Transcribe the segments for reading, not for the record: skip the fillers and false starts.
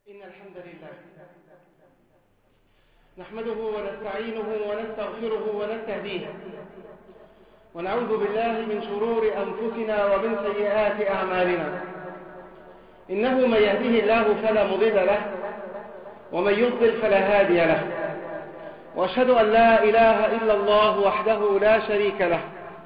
إن الحمد لله نحمده ونستعينه ونستغفره ونستهديه ونعوذ بالله من شرور أنفسنا ومن سيئات أعمالنا. إنه من يهده الله فلا مضل له ومن يضلل فلا هادي له، وأشهد أن لا إله إلا الله وحده لا شريك له،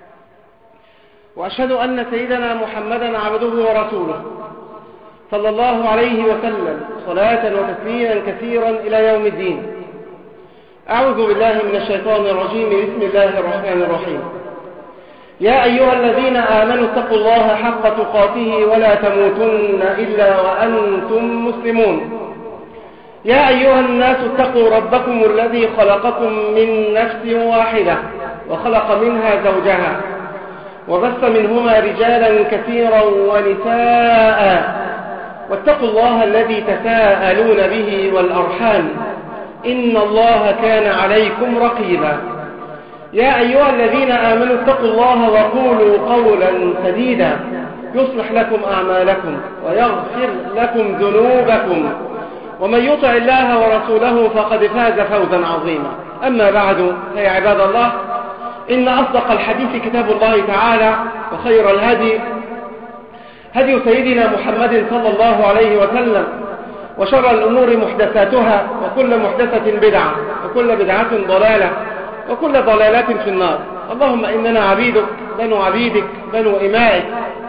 وأشهد أن سيدنا محمدا عبده ورسوله صلى الله عليه وسلم صلاة وتسليما كثيرا إلى يوم الدين. أعوذ بالله من الشيطان الرجيم. بسم الله الرحمن الرحيم. يا أيها الذين آمنوا اتقوا الله حق تقاته ولا تموتن إلا وأنتم مسلمون. يا أيها الناس اتقوا ربكم الذي خلقكم من نفس واحدة وخلق منها زوجها وبث منهما رجالا كثيرا ونساء، واتقوا الله الذي تساءلون به والأرحام إن الله كان عليكم رقيبا. يا أيها الذين آمنوا اتقوا الله وقولوا قولا سديدا يصلح لكم أعمالكم ويغفر لكم ذنوبكم، ومن يطع الله ورسوله فقد فاز فوزا عظيما. أما بعد، فيا عباد الله، إن أصدق الحديث كتاب الله تعالى، وخير الهدي هدي سيدنا محمد صلى الله عليه وسلم، وشر الأمور محدثاتها، وكل محدثة بدعة، وكل بدعة ضلالة، وكل ضلالات في النار. اللهم إننا عبيدك بنو عبيدك بنو إمائك،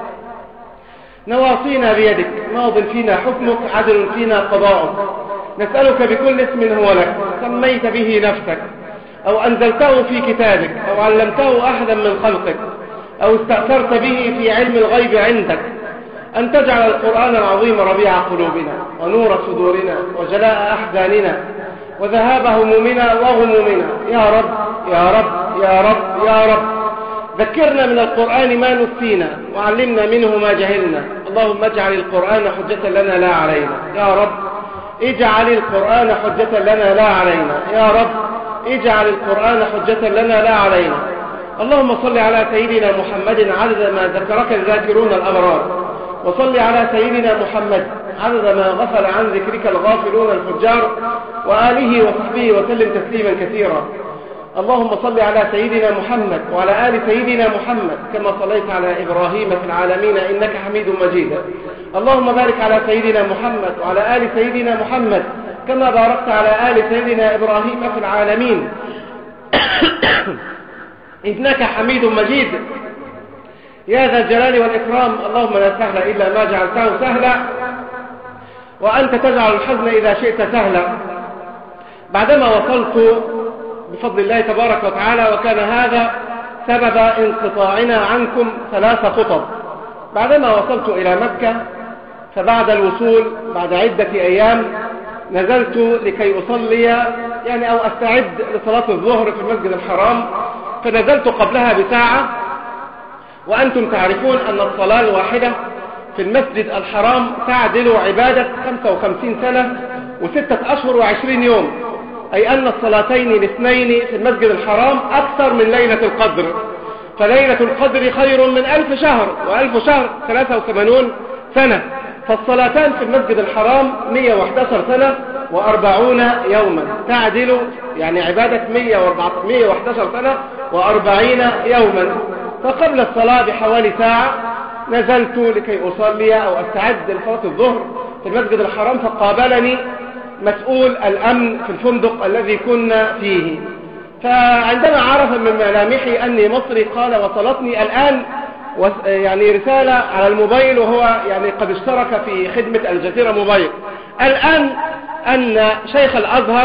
نواصينا بيدك، ماض فينا حكمك، عدل فينا قضاؤك. نسألك بكل اسم هو لك سميت به نفسك أو أنزلته في كتابك أو علمته أحدا من خلقك أو استأثرت به في علم الغيب عندك، أن تجعل القرآن العظيم ربيع قلوبنا ونور صدورنا وجلاء أحزاننا وذهاب همومنا وغمومنا يا رب يا رب يا رب يا رب. ذكرنا من القرآن ما نسينا وعلمنا منه ما جهلنا. اللهم اجعل القرآن حجة لنا لا علينا يا رب. اجعل القرآن حجة لنا لا علينا يا رب. اجعل القرآن حجة لنا لا علينا. اللهم صل على سيدنا محمد عدد ما ذكرك الذاكرون الأبرار، وصل على سيدنا محمد عدد ما غفل عن ذكرك الغافلون الفجار، وآله وصحبه وسلم تسليما كثيرا. اللهم صل على سيدنا محمد وعلى آل سيدنا محمد كما صليت على إبراهيم في العالمين إنك حميد مجيد. اللهم بارك على سيدنا محمد وعلى آل سيدنا محمد كما باركت على آل سيدنا إبراهيم في العالمين إنك حميد مجيد يا ذا الجلال والإكرام. اللهم لا سهل إلا ما جعلته سهلا، وأنت تجعل الحزن إذا شئت سهلا. بعدما وصلت بفضل الله تبارك وتعالى، وكان هذا سبب انقطاعنا عنكم 3 خطب، بعدما وصلت إلى مكة، فبعد الوصول بعد عدة أيام نزلت لكي أصلي أو أستعد لصلاة الظهر في المسجد الحرام، فنزلت قبلها بساعة. وأنتم تعرفون أن الصلاة الواحدة في المسجد الحرام تعدل عبادة 55 سنة و6 أشهر و20 يوم، أي أن الصلاتين الاثنين في المسجد الحرام أكثر من ليلة القدر، فليلة القدر خير من 1000 شهر، و1000 شهر 83 سنة. فالصلاتان في المسجد الحرام 111 سنة و40 يوما، تعدل عبادة 111 سنة و40 يوما. فقبل الصلاة بحوالي ساعة نزلت لكي أصلي أو أستعد لصلاة الظهر في المسجد الحرام، فقابلني مسؤول الأمن في الفندق الذي كنا فيه، فعندما عرف من ملامحي أني مصري قال: وصلتني الآن رسالة على الموبايل، وهو قد اشترك في خدمة الجزيرة موبايل الآن، أن شيخ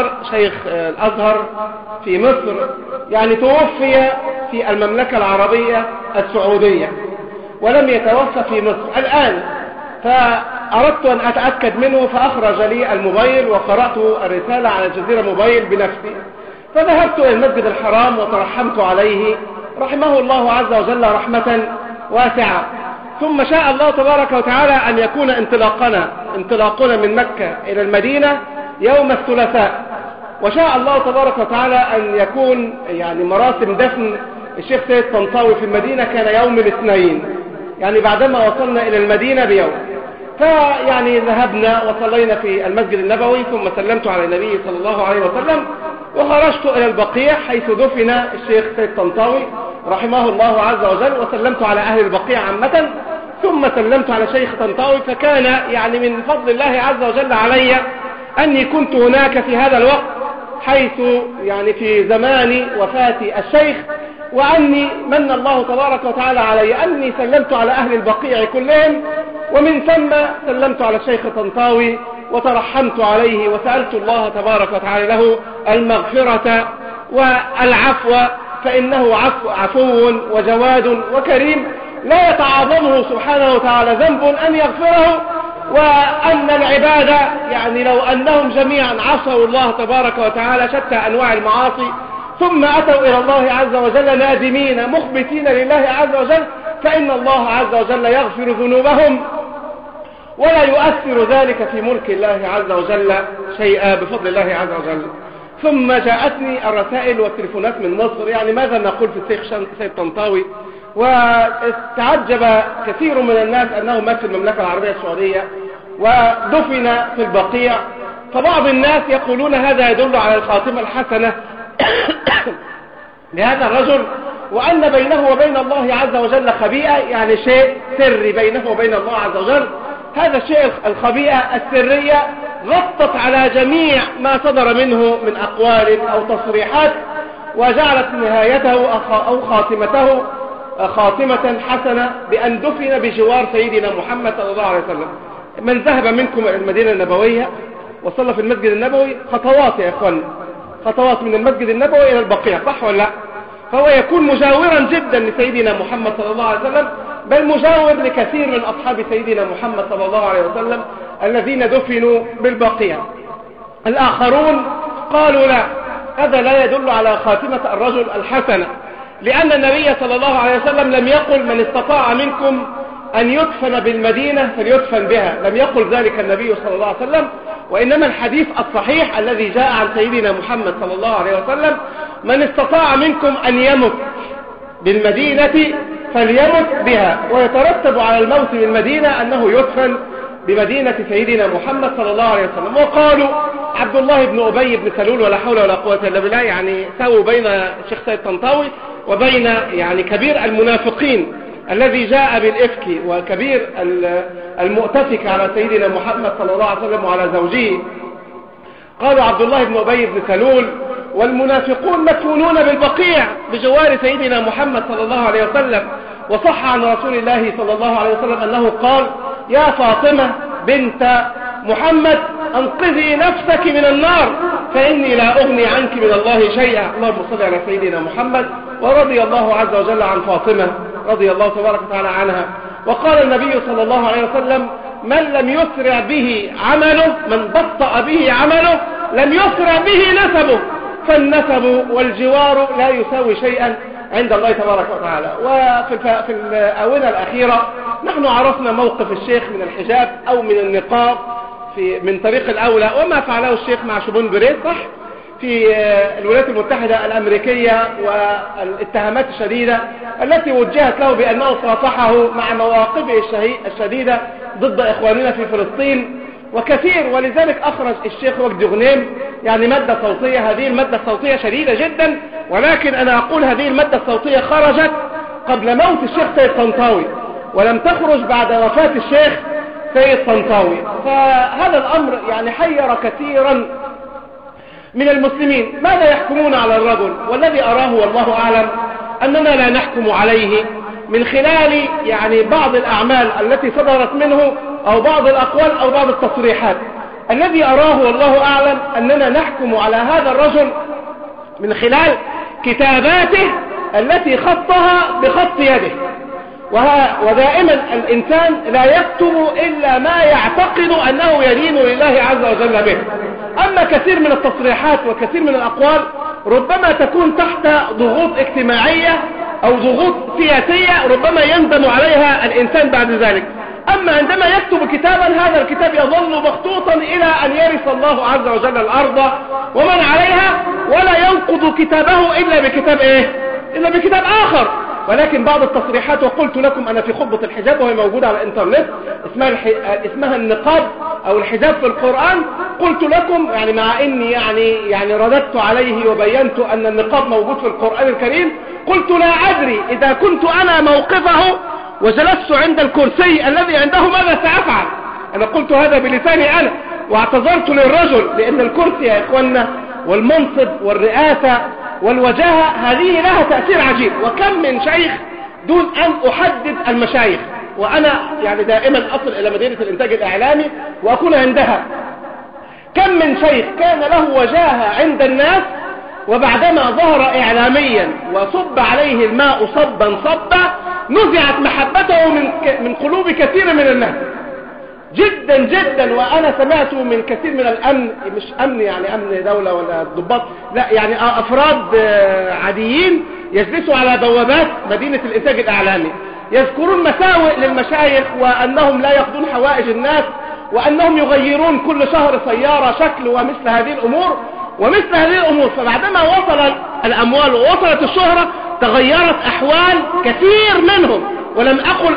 الأزهر في مصر توفي في المملكة العربية السعودية ولم يتوفى في مصر الآن. فأردت أن أتأكد منه، فأخرج لي الموبايل وقرأت الرسالة على الجزيرة موبايل بنفسي، فذهبت إلى المسجد الحرام وترحمت عليه رحمه الله عز وجل رحمة واسعة. ثم شاء الله تبارك وتعالى أن يكون انطلاقنا من مكة إلى المدينة يوم الثلاثاء، وشاء الله تبارك وتعالى أن يكون مراسم دفن الشيخ سيد طنطاوي في المدينة كان يوم الاثنين، بعدما وصلنا إلى المدينة بيوم. فيعني ذهبنا وصلينا في المسجد النبوي، ثم سلمت على النبي صلى الله عليه وسلم، وخرجت إلى البقيع حيث دفن الشيخ سيد طنطاوي رحمه الله عز وجل، وسلمت على أهل البقيع عامة، ثم سلمت على شيخ طنطاوي. فكان يعني من فضل الله عز وجل علي أني كنت هناك في هذا الوقت، حيث يعني في زمان وفاة الشيخ، وأني من الله تبارك وتعالى علي أني سلمت على أهل البقيع كلهم، ومن ثم سلمت على الشيخ طنطاوي وترحمت عليه وسألت الله تبارك وتعالى له المغفرة والعفو، فإنه عفو وجواد وكريم، لا يتعاظمه سبحانه وتعالى ذنب أن يغفره. وأن العبادة يعني لو أنهم جميعا عصوا الله تبارك وتعالى شتى أنواع المعاصي، ثم أتوا إلى الله عز وجل نادمين مخبتين لله عز وجل، فإن الله عز وجل يغفر ذنوبهم، ولا يؤثر ذلك في ملك الله عز وجل شيئا بفضل الله عز وجل. ثم جاءتني الرسائل والتليفونات من مصر، يعني ماذا نقول في الشيخ سيد طنطاوي؟ واستعجب كثير من الناس أنه مات في المملكة العربية السعودية ودفن في البقيع، فبعض الناس يقولون هذا يدل على الخاتمة الحسنة لهذا الرجل، وأن بينه وبين الله عز وجل خبيئة، يعني شيء سري بينه وبين الله عز وجل. هذا الشيء الخبيئة السرية غطت على جميع ما صدر منه من أقوال أو تصريحات، وجعلت نهايته أو خاتمته خاتمة حسنة بأن دفن بجوار سيدنا محمد صلى الله عليه وسلم. من ذهب منكم إلى المدينة النبوية وصلى في المسجد النبوي خطوات يا إخوان، خطوات من المسجد النبوي إلى البقيع، صح ولا لا؟ فهو يكون مجاورا جدا لسيدنا محمد صلى الله عليه وسلم، بل مجاور لكثير من أصحاب سيدنا محمد صلى الله عليه وسلم الذين دفنوا بالبقيع. الآخرون قالوا لا، هذا لا يدل على خاتمة الرجل الحسنة، لأن النبي صلى الله عليه وسلم لم يقل من استطاع منكم أن يدفن بالمدينة فليدفن بها، لم يقل ذلك النبي صلى الله عليه وسلم، وإنما الحديث الصحيح الذي جاء عن سيدنا محمد صلى الله عليه وسلم من استطاع منكم أن يمت بالمدينة فليمت بها، ويترتب على الموت بالمدينة أنه يدفن بمدينة سيدنا محمد صلى الله عليه وسلم. وقالوا عبد الله بن أبي بن سلول ولا حول ولا قوة إلا بالله، يعني سووا بين الشيخ سيد طنطاوي وبين يعني كبير المنافقين الذي جاء بالإفك وكبير المؤتفك على سيدنا محمد صلى الله عليه وسلم وعلى زوجه. قالوا عبد الله بن أبي بن سلول والمنافقون مدفونون بالبقيع بجوار سيدنا محمد صلى الله عليه وسلم. وصح عن رسول الله صلى الله عليه وسلم أنه قال يا فاطمة بنت محمد أنقذي نفسك من النار فإني لا أغني عنك من الله شيئا. اللهم صل على سيدنا محمد. ورضي الله عز وجل عن فاطمة رضي الله تبارك وتعالى عنها. وقال النبي صلى الله عليه وسلم من لم يسرع به عمله، من بطأ به عمله لم يسرع به نسبه، فالنسب والجوار لا يساوي شيئا عند الله تبارك وتعالى. وفي الآونة الأخيرة نحن عرفنا موقف الشيخ من الحجاب أو من النقاب من طريق الأولى، وما فعله الشيخ مع شبون بريد صح في الولايات المتحدة الأمريكية، والاتهامات الشديدة التي وجهت له بأنه صافحه مع مواقفه الشديدة ضد إخواننا في فلسطين وكثير. ولذلك أخرج الشيخ وجدي غنيم يعني مادة صوتية، هذه المادة الصوتية شديدة جدا، ولكن أنا أقول هذه المادة الصوتية خرجت قبل موت الشيخ سيد طنطاوي ولم تخرج بعد وفاة الشيخ سيد طنطاوي. فهذا الأمر يعني حير كثيرا من المسلمين، ماذا يحكمون على الرجل؟ والذي أراه والله أعلم أننا لا نحكم عليه من خلال يعني بعض الأعمال التي صدرت منه أو بعض الأقوال أو بعض التصريحات. الذي أراه والله أعلم أننا نحكم على هذا الرجل من خلال كتاباته التي خطها بخط يده. ودائما الإنسان لا يكتب إلا ما يعتقد أنه يدين لله عز وجل به. أما كثير من التصريحات وكثير من الأقوال ربما تكون تحت ضغوط اجتماعية أو ضغوط سياسية ربما يندم عليها الإنسان بعد ذلك. أما عندما يكتب كتابا هذا الكتاب يظل مخطوطا إلى أن يرث الله عز وجل الأرض ومن عليها، ولا ينقض كتابه إلا بكتاب إيه؟ إلا بكتاب آخر. ولكن بعض التصريحات، وقلت لكم أنا في خطبة الحجاب وهي موجودة على الإنترنت، اسمها النقاب أو الحجاب في القرآن. قلت لكم يعني مع إني يعني رددت عليه وبينت أن النقاب موجود في القرآن الكريم، قلت لا أدري إذا كنت أنا موقفه وجلست عند الكرسي الذي عنده ماذا سأفعل. أنا قلت هذا بلساني أنا، واعتذرت للرجل، لأن الكرسي يا إخوانا والمنصب والرئاسة والوجاهة هذه لها تأثير عجيب. وكم من شيخ دون أن أحدد المشايخ، وأنا يعني دائما أصل إلى مدينة الإنتاج الإعلامي وأكون عندها، كم من شيخ كان له وجاهة عند الناس، وبعدما ظهر إعلاميا وصب عليه الماء صبا صبا نزعت محبته من قلوب كثير من الناس جدا جدا. وأنا سمعت من كثير من الأمن، مش أمن يعني أمن دولة ولا ضباط، لا يعني أفراد عاديين يجلسوا على بوابات مدينة الإنتاج الإعلامي يذكرون مساوئ للمشايخ، وأنهم لا يقضون حوائج الناس، وأنهم يغيرون كل شهر سيارة شكل ومثل هذه الأمور. فبعدما وصل الأموال ووصلت الشهرة تغيرت أحوال كثير منهم، ولم أقل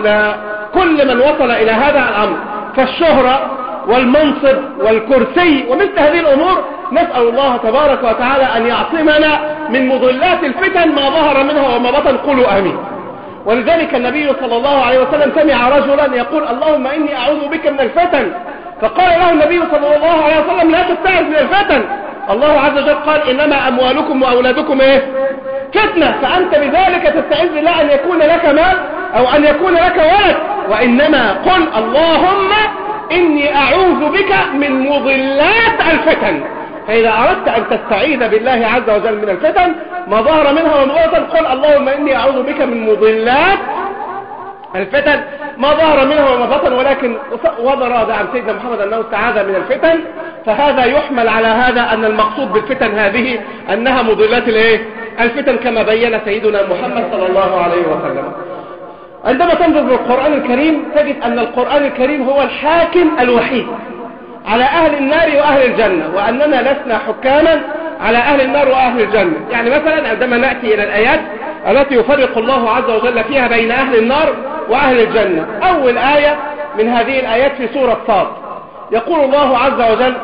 كل من وصل إلى هذا الأمر. فالشهرة والمنصب والكرسي ومثل هذه الأمور نسأل الله تبارك وتعالى أن يعصمنا من مضلات الفتن ما ظهر منها وما بطن، قولوا آمين. ولذلك النبي صلى الله عليه وسلم سمع رجلا يقول اللهم إني أعوذ بك من الفتن، فقال له النبي صلى الله عليه وسلم لا تستعذ من الفتن، الله عز وجل قال إنما أموالكم وأولادكم فتنة، فأنت بذلك تستعذ بالله أن يكون لك مال أو أن يكون لك ولد، وإنما قل اللهم إني أعوذ بك من مضلات الفتن. فإذا أردت أن تستعيذ بالله عز وجل من الفتن ما ظهر منها وما بطن قل اللهم إني أعوذ بك من مضلات الفتن ما ظهر منها وما بطن. ولكن ورد عن سيدنا محمد أنه استعاذ من الفتن، فهذا يحمل على هذا أن المقصود بالفتن هذه أنها مضلات الفتن كما بين سيدنا محمد صلى الله عليه وسلم. عندما تنظر للقرآن الكريم تجد أن القرآن الكريم هو الحاكم الوحيد على أهل النار وأهل الجنة، وأننا لسنا حكاما على أهل النار وأهل الجنة. يعني مثلا عندما نأتي إلى الآيات التي يفرق الله عز وجل فيها بين أهل النار وأهل الجنة، أول آية من هذه الآيات في سورة صاد يقول الله عز وجل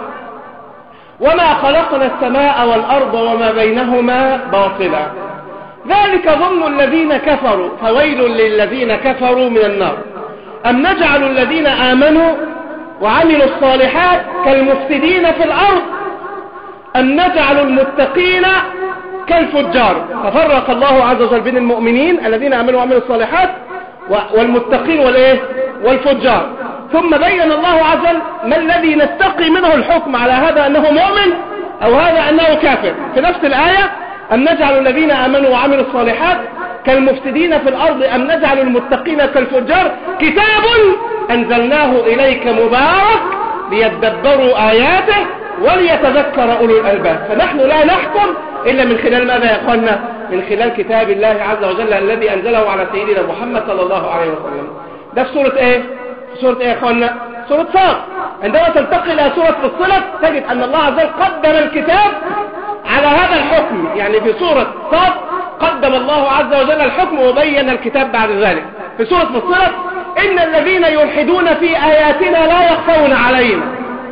وما خلقنا السماء والأرض وما بينهما باطلا ذلك ظن الذين كفروا فويل للذين كفروا من النار أم نجعل الذين آمنوا وعملوا الصالحات كالمفسدين في الأرض أم نجعل المتقين كالفجار. ففرق الله عز وجل بين المؤمنين الذين آمنوا وعملوا الصالحات والمتقين والفجار، ثم بين الله عز وجل ما الذي نستقي منه الحكم على هذا أنه مؤمن أو هذا أنه كافر. في نفس الآية أم نجعل الذين آمنوا وعملوا الصالحات كالمفسدين في الأرض أم نجعل المتقين كالفجار كتاب أنزلناه إليك مبارك ليدبروا آياته وليتذكر أولو الألباب. فنحن لا نحكم إلا من خلال ماذا يا أخوانا؟ من خلال كتاب الله عز وجل الذي أنزله على سيدنا محمد صلى الله عليه وسلم. ده في سورة إيه؟ في سورة إيه يا أخوانا؟ سورة صاد. عندما تنتقل إلى سورة فصلت تجد أن الله عز وجل قدم الكتاب على هذا الحكم. يعني في سورة صاد قدم الله عز وجل الحكم وبين الكتاب بعد ذلك. في سورة فصلت إن الذين يلحدون في آياتنا لا يخفون علينا.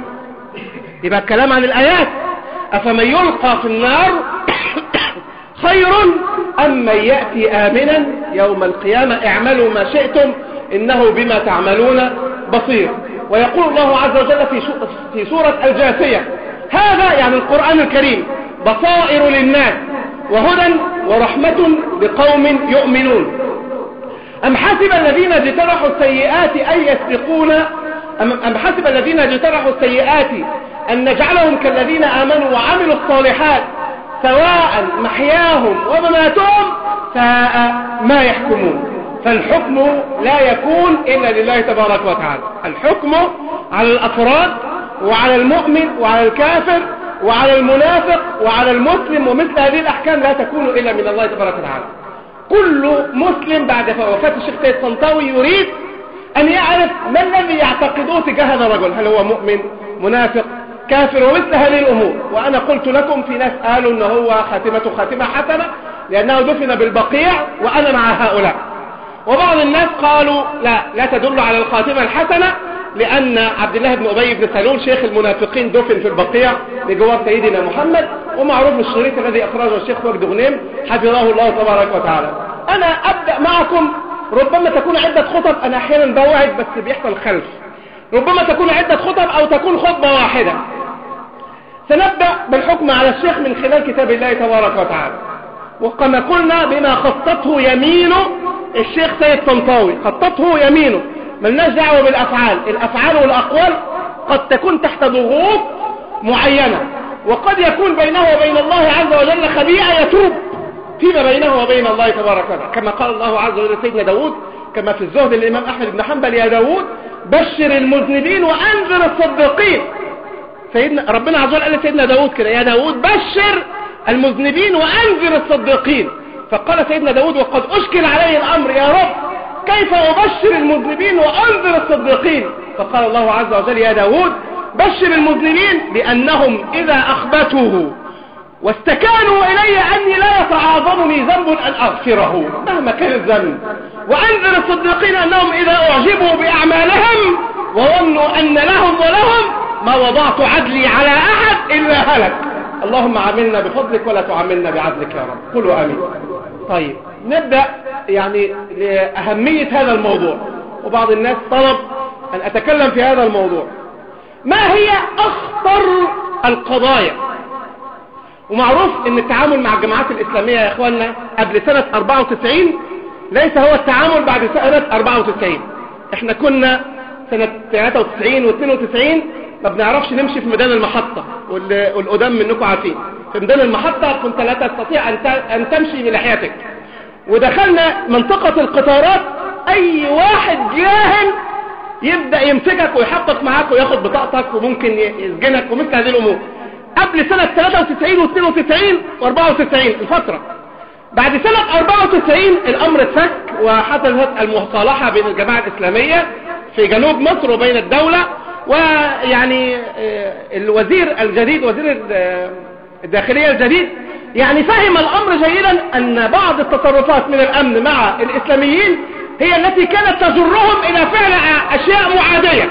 يبقى الكلام عن الآيات. أفمن يلقى في النار خير أم من يأتي آمنا يوم القيامة اعملوا ما شئتم إنه بما تعملون بصير. ويقول الله عز وجل في سورة الجاثية هذا يعني القرآن الكريم بصائر للناس وهدى ورحمة لقوم يؤمنون. أم حسب الذين اجترحوا السيئات أن يسبقونا أم حسب الذين اجترحوا السيئات أن نجعلهم كالذين آمنوا وعملوا الصالحات سواء محياهم ومماتهم ساء ما يحكمون. فالحكم لا يكون إلا لله تبارك وتعالى. الحكم على الأفراد وعلى المؤمن وعلى الكافر وعلى المنافق وعلى المسلم، ومثل هذه الأحكام لا تكون إلا من الله تبارك وتعالى. كل مسلم بعد وفاة الشيخ سيد طنطاوي يريد أن يعرف ما الذي يعتقدوه تجاه هذا الرجل، هل هو مؤمن منافق كافر ومثل هذه الأمور. وأنا قلت لكم في ناس قالوا أنه هو خاتمته خاتمة حسنة، لأنه دفن بالبقيع وأنا مع هؤلاء. وبعض الناس قالوا لا تدل على الخاتمة الحسنة، لأن عبد الله بن أبي بن سلول شيخ المنافقين دفن في البقيع لجوار سيدنا محمد، ومعروف الشريط الذي أخرجه الشيخ وجد غنيم حفظه الله تبارك وتعالى. أنا أبدأ معكم، ربما تكون عدة خطب، أنا أحيانا بوعد بس بيحصل خلف، ربما تكون عدة خطب أو تكون خطبة واحدة. سنبدأ بالحكم على الشيخ من خلال كتاب الله تبارك وتعالى، وكما قلنا بما خطته يمينه الشيخ سيد طنطاوي، خطته يمينه، ملناش دعوة بالأفعال. الأفعال والأقوال قد تكون تحت ضغوط معينة، وقد يكون بينه وبين الله عز وجل خبيئة يتوب فيما بينه وبين الله تبارك وتعالى، كما قال الله عز وجل سيدنا داود كما في الزهد الإمام أحمد بن حنبل: يا داود بشر المذنبين وأنذر الصديقين. سيدنا ربنا عز وجل قال لسيدنا داود كده: يا داود بشر المذنبين وأنذر الصديقين. فقال سيدنا داود وقد أشكل عليه الأمر: يا رب كيف أبشر المذنبين وأنذر الصديقين؟ فقال الله عز وجل: يا داود بشر المذنبين بأنهم إذا أخبتوه واستكانوا إلي أني لا يتعاظمني ذنب أن أغفره مهما كان الذنب، وأنذر الصديقين أنهم إذا أعجبوا بأعمالهم وظنوا أن لهم ولهم ما وضعت عدلي على أحد إلا هلك. اللهم عاملنا بفضلك ولا تعاملنا بعدلك يا رب. قولوا آمين. طيب نبدأ يعني لأهمية هذا الموضوع، وبعض الناس طلب أن أتكلم في هذا الموضوع. ما هي أخطر القضايا؟ ومعروف أن التعامل مع الجماعات الإسلامية يا إخواننا قبل سنة 94 ليس هو التعامل بعد سنة 94. احنا كنا سنة 93 و 92 ما بنعرفش نمشي في ميدان المحطة، والقدام منكم عارفين في ميدان المحطة كنت لا تستطيع أن تمشي بلحيتك، ودخلنا منطقة القطارات أي واحد جاهل يبدأ يمسكك ويحقق معاك وياخد بطاقتك وممكن يسجنك ومثل هذه الأمور. قبل سنة 93 و 92 و 94 الفترة. بعد سنة 94 الأمر اتفك وحصلت المصالحة بين الجماعة الإسلامية في جنوب مصر وبين الدولة، ويعني الوزير الجديد وزير الداخلية الجديد يعني فهم الأمر جيدا أن بعض التصرفات من الأمن مع الإسلاميين هي التي كانت تجرهم إلى فعل أشياء معادية،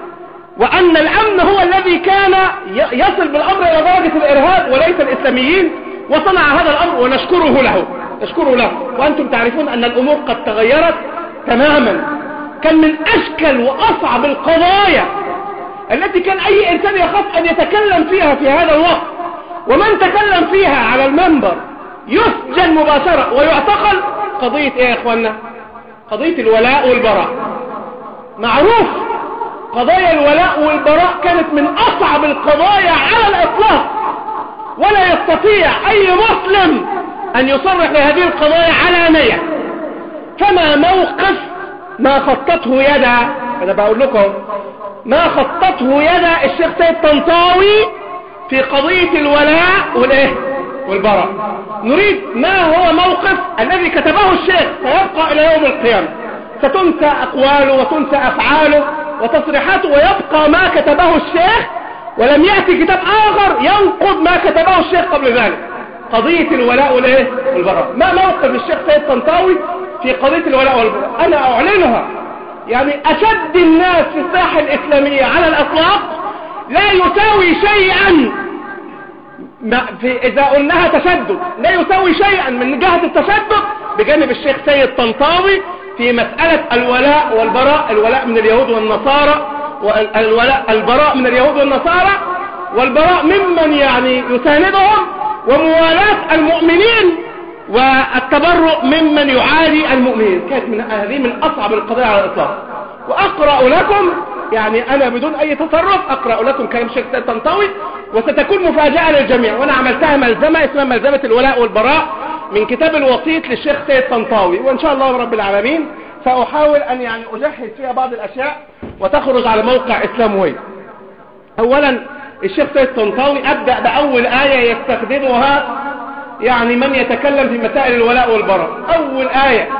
وأن الأمن هو الذي كان يصل بالأمر إلى درجة الإرهاب وليس الإسلاميين، وصنع هذا الأمر ونشكره له. وأنتم تعرفون أن الأمور قد تغيرت تماما. كان من أشكل وأصعب القضايا التي كان أي إنسان يخاف أن يتكلم فيها في هذا الوقت، ومن تكلم فيها على المنبر يسجن مباشرة ويعتقل. قضية إيه يا إخوانا؟ قضية الولاء والبراء. معروف قضايا الولاء والبراء كانت من أصعب القضايا على الإطلاق، ولا يستطيع أي مسلم أن يصرح بهذه القضايا علانية. فما موقف ما خطته يدا، أنا بقول لكم ما خطته يدا الشيخ سيد طنطاوي في قضية الولاء والبراء. نريد ما هو موقف الذي كتبه الشيخ سيبقى إلى يوم القيامة، ستنسى أقواله وتنسى أفعاله وتصريحاته، ويبقى ما كتبه الشيخ، ولم يأتي كتاب آخر ينقض ما كتبه الشيخ قبل ذلك. قضية الولاء والبراء. ما موقف الشيخ سيد طنطاوي في قضية الولاء والبراء؟ أنا أعلنها، يعني أشد الناس في الساحة الإسلامية على الأطلاق، لا يساوي شيئا إذا قلناها تشدد، لا يساوي شيئا من جهة التشدد بجانب الشيخ سيد طنطاوي في مسألة الولاء والبراء. الولاء من اليهود والنصارى، البراء من اليهود والنصارى، والبراء ممن يعني يساندهم، وموالاة المؤمنين، والتبرؤ ممن يعادي المؤمنين. كانت هذه من أصعب القضايا على الإطلاق. وأقرأ لكم، يعني أنا بدون أي تصرف أقرأ لكم كلام الشيخ سيد طنطاوي، وستكون مفاجأة للجميع. وأنا عملتها ملزمة اسمها ملزمة الولاء والبراء من كتاب الوسيط للشيخ سيد طنطاوي، وإن شاء الله رب العالمين سأحاول أن يعني أجهز فيها بعض الأشياء وتخرج على موقع إسلاموي. أولا الشيخ سيد طنطاوي أبدأ بأول آية يستخدمها يعني من يتكلم في مسائل الولاء والبراء. أول آية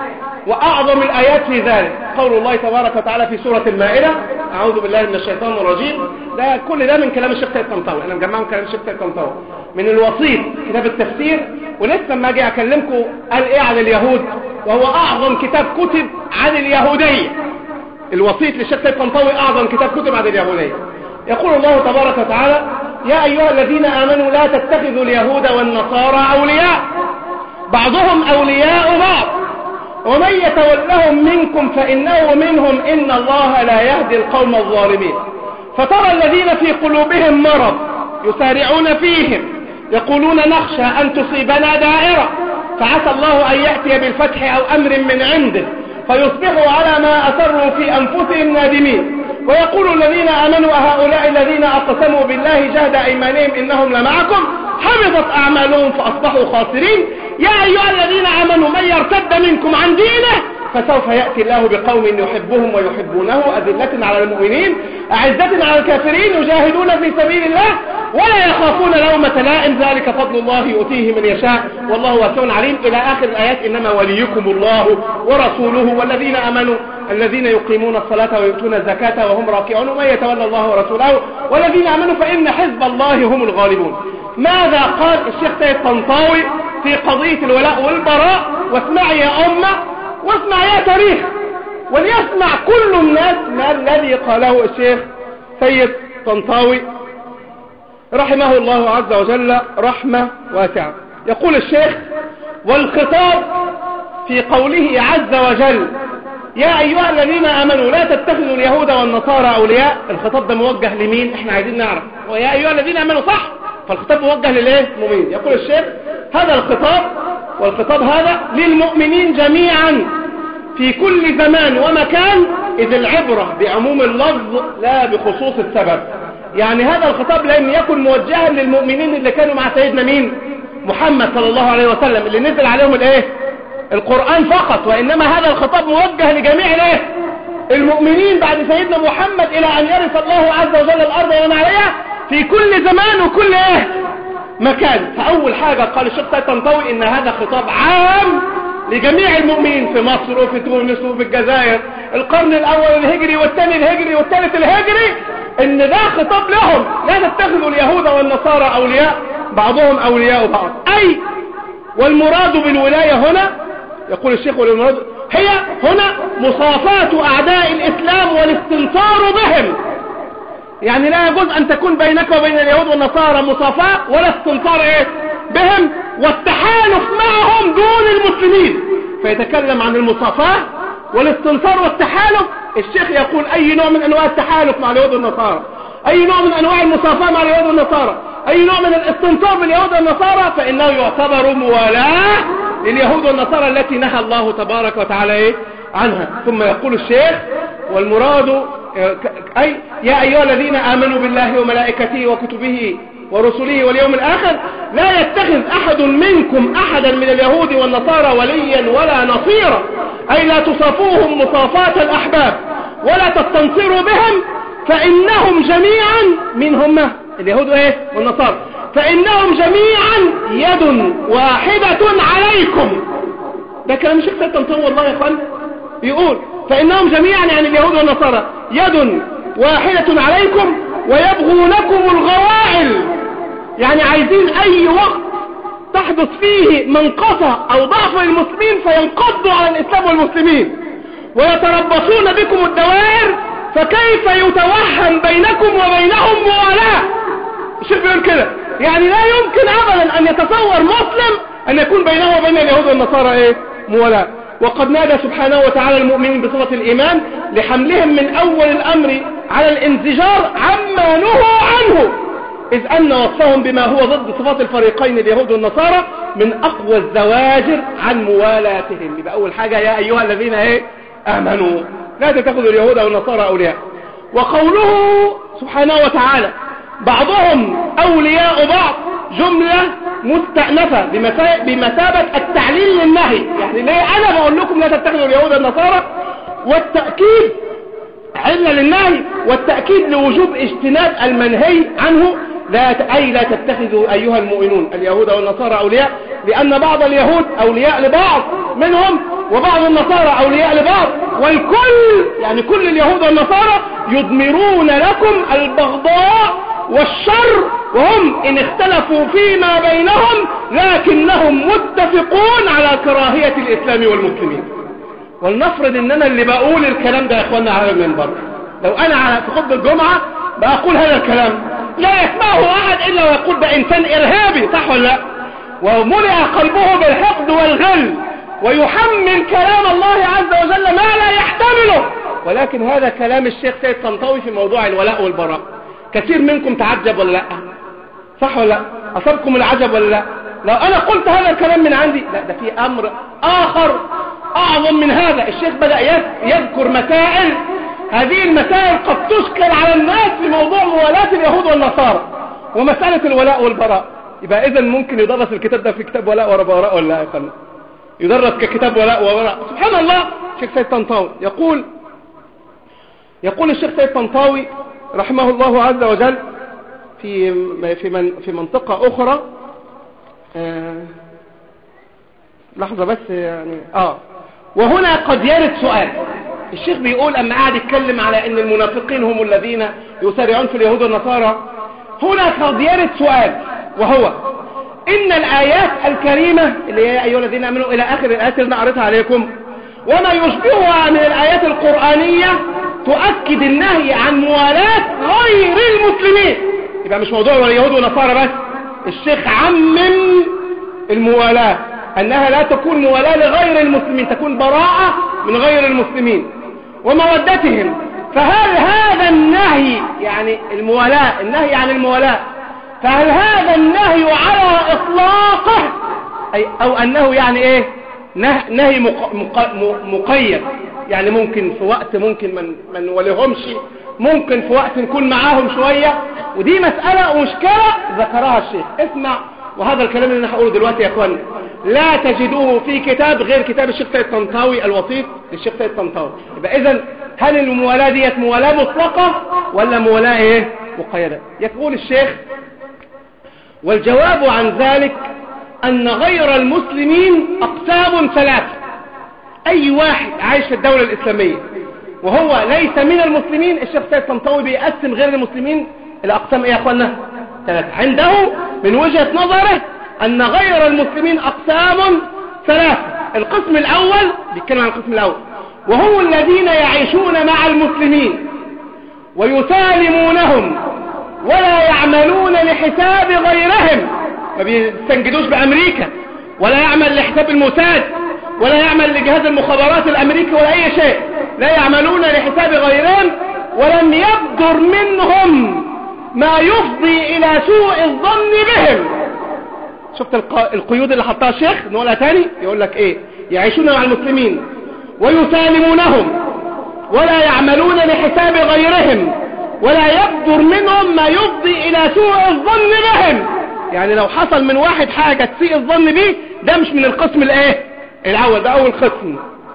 وأعظم الآيات في ذلك قول الله تبارك وتعالى في سورة المائدة. أعوذ بالله من الشيطان الرجيم. ده كل ده من كلام الشيخ سيد طنطاوي، أنا مجمعه من كلام الشيخ سيد طنطاوي من الوسيط كتاب التفسير. ولسه ما أجي أكلمكم قال إيه عن اليهود، وهو أعظم كتاب كتب عن اليهودية. الوسيط للشيخ سيد طنطاوي أعظم كتاب كتب عن اليهودية. يقول الله تبارك وتعالى: يا أيها الذين آمنوا لا تتخذوا اليهود والنصارى أولياء بعضهم أولياء بعض ومن يتولهم منكم فإنه منهم إن الله لا يهدي القوم الظالمين. فترى الذين في قلوبهم مرض يسارعون فيهم يقولون نخشى أن تصيبنا دائرة فعسى الله أن يأتي بالفتح أو أمر من عنده فيصبحوا على ما أسروا في أنفسهم نادمين. ويقول الذين آمنوا أهؤلاء الذين أقسموا بالله جهد أيمانهم إنهم لمعكم حبطت أعمالهم فأصبحوا خاسرين. يا أيها الذين آمنوا من يرتد منكم عن دينه فسوف يأتي الله بقوم يحبهم ويحبونه أذلة على المؤمنين أعزة على الكافرين يجاهدون في سبيل الله ولا يخافون لومة لائم ذلك فضل الله يؤتيه من يشاء والله واسع عليم إلى آخر الآيات. إنما وليكم الله ورسوله والذين آمنوا الذين يقيمون الصلاة ويؤتون الزكاة وهم راكعون ومن يتولى الله ورسوله والذين آمنوا فإن حزب الله هم الغالبون. ماذا قال الشيخ سيد طنطاوي في قضية الولاء والبراء؟ واسمع يا أمة واسمع يا تاريخ وليسمع كل الناس ما الذي قاله الشيخ سيد طنطاوي رحمه الله عز وجل رحمة واسعة. يقول الشيخ: والخطاب في قوله عز وجل يا أيها الذين آمنوا لا تتخذوا اليهود والنصارى أولياء، الخطاب ده موجه لمين؟ احنا عايزين نعرف. ويا أيها الذين آمنوا صح، فالخطاب موجه لليه؟ مؤمنين. يقول الشيخ: هذا الخطاب والخطاب هذا للمؤمنين جميعا في كل زمان ومكان إذ العبرة بعموم اللفظ لا بخصوص السبب. يعني هذا الخطاب لم يكن موجها للمؤمنين اللي كانوا مع سيدنا مين؟ محمد صلى الله عليه وسلم اللي نزل عليهم الايه؟ القرآن فقط، وإنما هذا الخطاب موجه لجميع الايه؟ المؤمنين بعد سيدنا محمد إلى أن يرث الله عز وجل الأرض ومن عليها في كل زمان وكل ايه؟ مكان. فأول حاجة قال الشيخ سيد طنطاوي إن هذا خطاب عام لجميع المؤمنين في مصر وفي تونس وفي الجزائر القرن الأول الهجري والثاني الهجري والثالث الهجري، إن ده خطاب لهم لا تتخذوا اليهود والنصارى أولياء بعضهم أولياء بعض. أي والمراد بالولاية هنا يقول الشيخ والمراد هي هنا مصافاة أعداء الإسلام والاستنصار بهم. يعني لا يجوز أن تكون بينك وبين اليهود والنصارى مصافاة ولا استنصار إيه؟ بهم والتحالف معهم دون المسلمين. فيتكلم عن المصافاة والاستنصار والتحالف. الشيخ يقول أي نوع من أنواع التحالف مع اليهود والنصارى، أي نوع من أنواع المصافاة مع اليهود والنصارى، أي نوع من الاستنصار باليهود والنصارى فإنه يعتبر موالاة لليهود والنصارى التي نهى الله تبارك وتعالى عنها. ثم يقول الشيخ: والمراد أي يا أيها الذين آمنوا بالله وملائكته وكتبه ورسله واليوم الآخر لا يتخذ أحد منكم أحدا من اليهود والنصارى وليا ولا نصيرا، أي لا تصافوهم مصافاة الأحباب ولا تستنصروا بهم فإنهم جميعا منهم اليهود والنصارى فإنهم جميعا يد واحدة عليكم. ده كلام الشيخ سيد طنطاوي والله يا اخوان. يقول فإنهم جميعا يعني اليهود والنصارى يد واحدة عليكم ويبغونكم الغوائل، يعني عايزين أي وقت تحدث فيه منقصة أو ضعف للمسلمين فينقضوا على الإسلام والمسلمين ويتربصون بكم الدوائر فكيف يتوهم بينكم وبينهم موالاة. الشيخ بيقول كده يعني لا يمكن أبدا أن يتصور مسلم أن يكون بينه وبين اليهود والنصارى موالاة. وقد نادى سبحانه وتعالى المؤمنين بصفة الإيمان لحملهم من أول الأمر على الانزجار عما نهوا عنه، إذ أن وصفهم بما هو ضد صفات الفريقين اليهود والنصارى من أقوى الزواجر عن موالاتهم. يبقى أول حاجة يا أيها الذين آمنوا لا تتخذوا اليهود والنصارى أولياء. وقوله سبحانه وتعالى بعضهم أولياء بعض جملة مستأنفة بمثابة التعليل للنهي. يعني ليه أنا بقول لكم لا تتخذوا اليهود والنصارى، والتأكيد علة للنهي والتأكيد لوجوب اجتناب المنهي عنه. لا تتخذوا أيها المؤمنون اليهود والنصارى أولياء، لأن بعض اليهود أولياء لبعض منهم وبعض النصارى أولياء لبعض، والكل يعني كل اليهود والنصارى يضمرون لكم البغضاء والشر، وهم إن اختلفوا فيما بينهم لكنهم متفقون على كراهية الإسلام والمسلمين. ولنفرض إن أنا اللي بقول الكلام ده يا إخواننا على المنبر، لو أنا في خطبة الجمعة بقول هذا الكلام لا يسمعه أحد إلا ويقول ده إنسان إرهابي، صح ولا لا؟ وملئ قلبه بالحقد والغل ويحمل كلام الله عز وجل ما لا يحتمله. ولكن هذا كلام الشيخ سيد طنطاوي في موضوع الولاء والبراء. كثير منكم تعجب ولا لا؟ صح ولا لا؟ أصابكم العجب ولا لا؟ لو أنا قلت هذا الكلام من عندي، لا ده في أمر آخر أعظم من هذا. الشيخ بدأ يذكر مسائل، هذه المسائل قد تشكل على الناس في موضوع موالاة اليهود والنصارى ومسألة الولاء والبراء. يبقى إذن ممكن يدرس الكتاب ده في كتاب ولاء وبراء ولا لا يا أخوانا؟ يدرس ككتاب ولاء وبراء. سبحان الله. الشيخ سيد طنطاوي يقول الشيخ سيد طنطاوي رحمه الله عز وجل في منطقة أخرى، لحظة بس يعني وهنا قد يرد سؤال. الشيخ بيقول أما قاعد يتكلم على أن المنافقين هم الذين يسارعون في اليهود والنصارى، هنا قد يرد سؤال، وهو إن الآيات الكريمة اللي هي أيها الذين آمنوا إلى آخر الآيات اللي قريتها عليكم وما يشبهها من الآيات القرآنية تؤكد النهي عن موالاة غير المسلمين. يبقى مش موضوع اليهود والنصارى بس، الشيخ عمم الموالاة أنها لا تكون موالاة لغير المسلمين، تكون براءة من غير المسلمين ومودتهم. فهل هذا النهي يعني الموالاة، النهي عن الموالاة، فهل هذا النهي على إطلاقه أو أنه يعني إيه نهي مقيد؟ يعني ممكن في وقت ممكن ما نوليهمش، ممكن في وقت نكون معاهم شوية، ودي مسألة ومشكلة ذكرها الشيخ. اسمع، وهذا الكلام اللي انا هقوله دلوقتي يا اخوان لا تجدوه في كتاب غير كتاب الشيخ سيد طنطاوي الوسيط للشيخ سيد طنطاوي. يبقى اذا هل الموالاة ديت موالاة مطلقة ولا موالاة ايه مقيدة؟ يقول الشيخ: والجواب عن ذلك ان غير المسلمين اقسام ثلاثة. اي واحد عايش في الدولة الاسلامية وهو ليس من المسلمين، الشيخ سيد طنطاوي بيقسم غير المسلمين الى اقسام ايه يا اخوانا؟ ثلاثة. عنده من وجهة نظره ان غير المسلمين اقسام ثلاثة. القسم الاول بيتكلم عن القسم الاول، وهم الذين يعيشون مع المسلمين ويسالمونهم ولا يعملون لحساب غيرهم، ما بيستنجدوش بامريكا ولا يعمل لحساب الموساد ولا يعمل لجهاز المخابرات الامريكي ولا اي شيء، لا يعملون لحساب غيرهم، ولم يبدر منهم ما يفضي الى سوء الظن بهم. شفت القيود اللي حطها الشيخ؟ نقولها تاني، يقول لك ايه؟ يعيشون مع المسلمين ويسالمونهم ولا يعملون لحساب غيرهم ولا يبدر منهم ما يفضي الى سوء الظن بهم. يعني لو حصل من واحد حاجة تسيء الظن به، ده مش من القسم الايه الاول، ده اول قسم.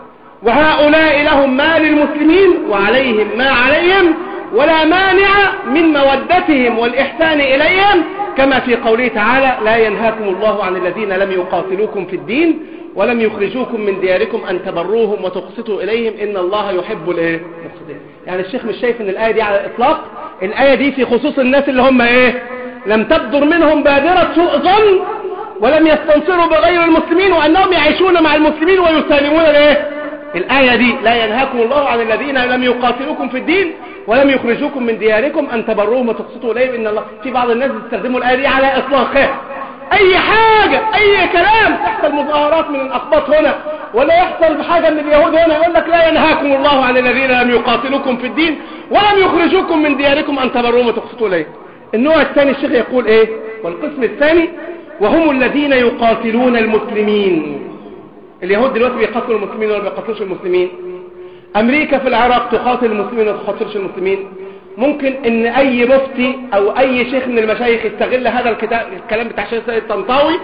وهؤلاء لهم ما للمسلمين وعليهم ما عليهم ولا مانع من مودتهم والإحسان إليهم، كما في قوله تعالى: لا ينهاكم الله عن الذين لم يقاتلوكم في الدين ولم يخرجوكم من دياركم أن تبروهم وتقسطوا إليهم إن الله يحب المقسطين. يعني الشيخ مش شايف ان الآية دي على الإطلاق، الآية دي في خصوص الناس اللي هم ايه لم تبدر منهم بادرة سوء ظن ولم يستنصروا بغير المسلمين وأنهم يعيشون مع المسلمين ويسالمون الايه. الآية دي: لا ينهاكم الله عن الذين لم يقاتلوكم في الدين ولم يخرجوكم من دياركم أن تبروهم وتقسطوا إليهم إن الله. في بعض الناس بيستخدموا الآية دي على إطلاقها، أي حاجة أي كلام، تحصل مظاهرات من الأقباط هنا ولا يحصل حاجة من اليهود هنا، يقول لك: لا ينهاكم الله عن الذين لم يقاتلوكم في الدين ولم يخرجوكم من دياركم أن تبروهم وتقسطوا إليهم. النوع الثاني الشيخ يقول ايه؟ والقسم الثاني: وهم الذين يقاتلون المسلمين. اليهود دلوقتي بيقاتلوا المسلمين ولا بيقاتلوش المسلمين؟ امريكا في العراق تقاتل المسلمين ولا تقاتلش المسلمين؟ ممكن ان اي مفتي او اي شيخ من المشايخ يستغل هذا الكلام بتاع الشيخ سيد طنطاوي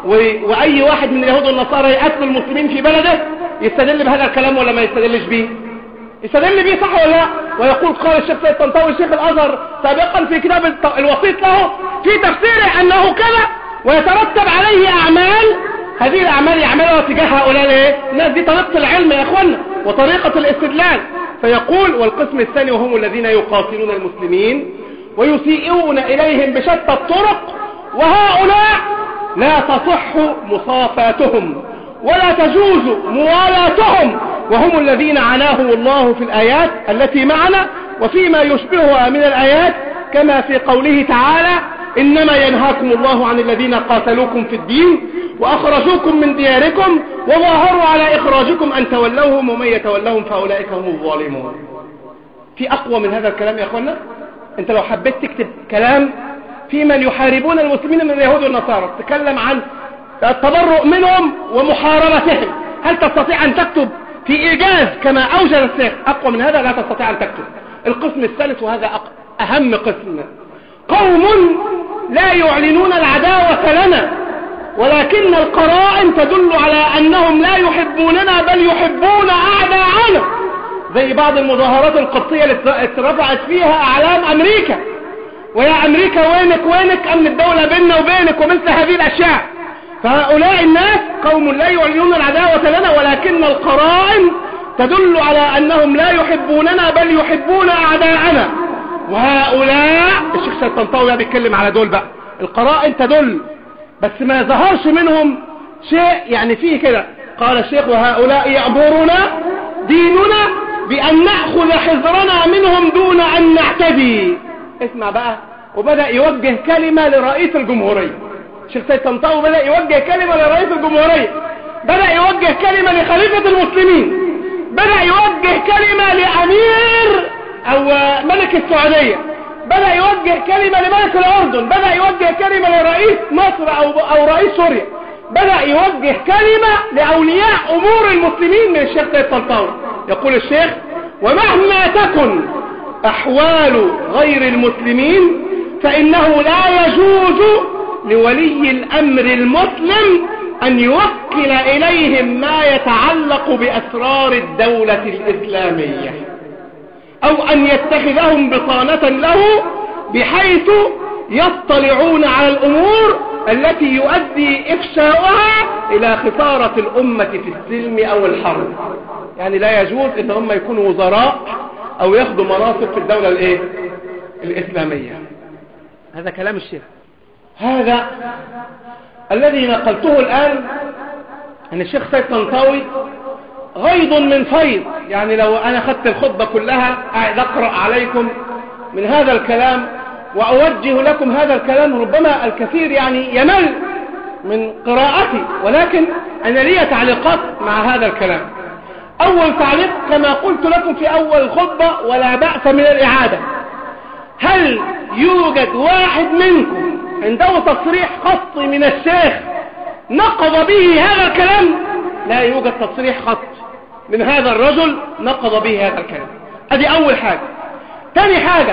واي واحد من اليهود والنصارى يقتل المسلمين في بلده يستدل بهذا الكلام ولا ما يستدلش بيه؟ يستدل بيه، صح ولا لا؟ ويقول: قال الشيخ سيد طنطاوي الشيخ الازهر سابقا في كتاب الوسيط له في تفسيره انه كذا، ويترتب عليه اعمال هذه الأعمال يعملها تجاه هؤلاء الايه؟ الناس. دي طريقة العلم يا اخوانا وطريقة الاستدلال. فيقول والقسم الثاني وهم الذين يقاتلون المسلمين ويسيئون إليهم بشتى الطرق، وهؤلاء لا تصح مصافاتهم ولا تجوز موالاتهم، وهم الذين عناهم الله في الآيات التي معنا وفيما يشبهها من الآيات، كما في قوله تعالى إنما ينهاكم الله عن الذين قاتلوكم في الدين وأخرجوكم من دياركم وظاهروا على إخراجكم أن تولوهم ومن يتولهم فأولئك هم الظالمون. في أقوى من هذا الكلام يا أخوانا؟ أنت لو حبيت تكتب كلام في من يحاربون المسلمين من اليهود والنصارى، تتكلم عن التبرؤ منهم ومحاربتهم، هل تستطيع أن تكتب في إيجاز كما أوجد الشيخ أقوى من هذا؟ لا تستطيع أن تكتب. القسم الثالث وهذا أهم قسم، قوم لا يعلنون العداوة لنا ولكن القرائن تدل على أنهم لا يحبوننا بل يحبون أعداءنا، زي بعض المظاهرات القبطية اللي اترفعت فيها أعلام أمريكا، ويا أمريكا وينك أمن الدولة بيننا وبينك ومثل هذه الأشياء. فهؤلاء الناس قوم لا يعلنون العداوة لنا ولكن القرائن تدل على أنهم لا يحبوننا بل يحبون أعداءنا. وهؤلاء الشيخ سيد طنطاوي بيتكلم على دول بقى، القرائن تدل بس ما ظهرش منهم شيء يعني فيه كده. قال الشيخ وهؤلاء يعبرنا ديننا بأن نأخذ حذرنا منهم دون أن نعتدي. اسمع بقى، وبدأ يوجه كلمة لرئيس الجمهورية. الشيخ سيد طنطاوي بدأ يوجه كلمة لرئيس الجمهورية، بدأ يوجه كلمة لخليفة المسلمين، بدأ يوجه كلمة لأمير أو ملك السعودية، بدأ يوجه كلمة لملك الأردن، بدأ يوجه كلمة لرئيس مصر أو رئيس سوريا، بدأ يوجه كلمة لأولياء أمور المسلمين من الشيخ سيد طنطاوي. يقول الشيخ ومهما تكن أحوال غير المسلمين فإنه لا يجوز لولي الأمر المسلم أن يوكل إليهم ما يتعلق بأسرار الدولة الإسلامية أو أن يتخذهم بطانة له بحيث يطلعون على الأمور التي يؤدي إفشاؤها إلى خسارة الأمة في السلم أو الحرب. يعني لا يجوز إن هم يكونوا وزراء أو ياخدوا مناصب في الدولة الإسلامية. هذا كلام الشيخ. هذا الذي نقلته الآن أن الشيخ سيد طنطاوي غيض من فيض. يعني لو أنا خدت الخطبة كلها قاعد أقرأ عليكم من هذا الكلام وأوجه لكم هذا الكلام ربما الكثير يعني يمل من قراءتي، ولكن أنا لي تعليقات مع هذا الكلام. أول تعليق كما قلت لكم في أول الخطبة ولا بأس من الإعادة، هل يوجد واحد منكم عنده تصريح خطي من الشيخ نقض به هذا الكلام؟ لا يوجد تصريح خط من هذا الرجل نقض به هذا الكلام. هذه أول حاجة. ثاني حاجة،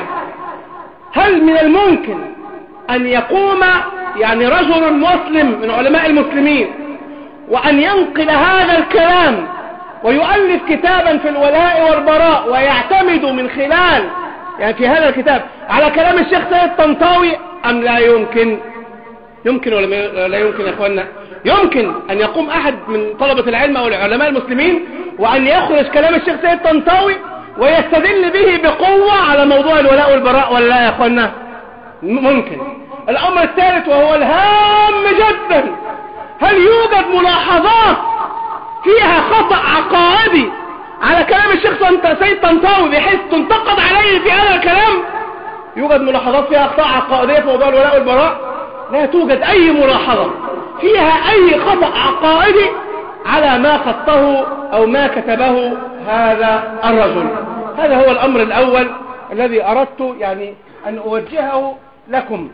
هل من الممكن أن يقوم يعني رجل مسلم من علماء المسلمين وأن ينقل هذا الكلام ويؤلف كتابا في الولاء والبراء ويعتمد من خلال يعني في هذا الكتاب على كلام الشيخ سيد طنطاوي أم لا يمكن؟ يمكن ولا لا يمكن يا أخوانا؟ يمكن أن يقوم أحد من طلبة العلم أو العلماء المسلمين وأن يخرج كلام الشيخ سيد طنطاوي ويستدل به بقوة على موضوع الولاء والبراء، ولا لا يا أخوانا؟ ممكن. الأمر الثالث وهو الهام جدا، هل يوجد ملاحظات فيها خطأ عقائدي على كلام الشيخ سيد طنطاوي بحيث تنتقد عليه في هذا الكلام؟ يوجد ملاحظات فيها أخطاء عقائدية في موضوع الولاء والبراء؟ لا توجد أي ملاحظة فيها أي خطأ عقائدي على ما خطه أو ما كتبه هذا الرجل. هذا هو الأمر الأول الذي أردت يعني أن أوجهه لكم.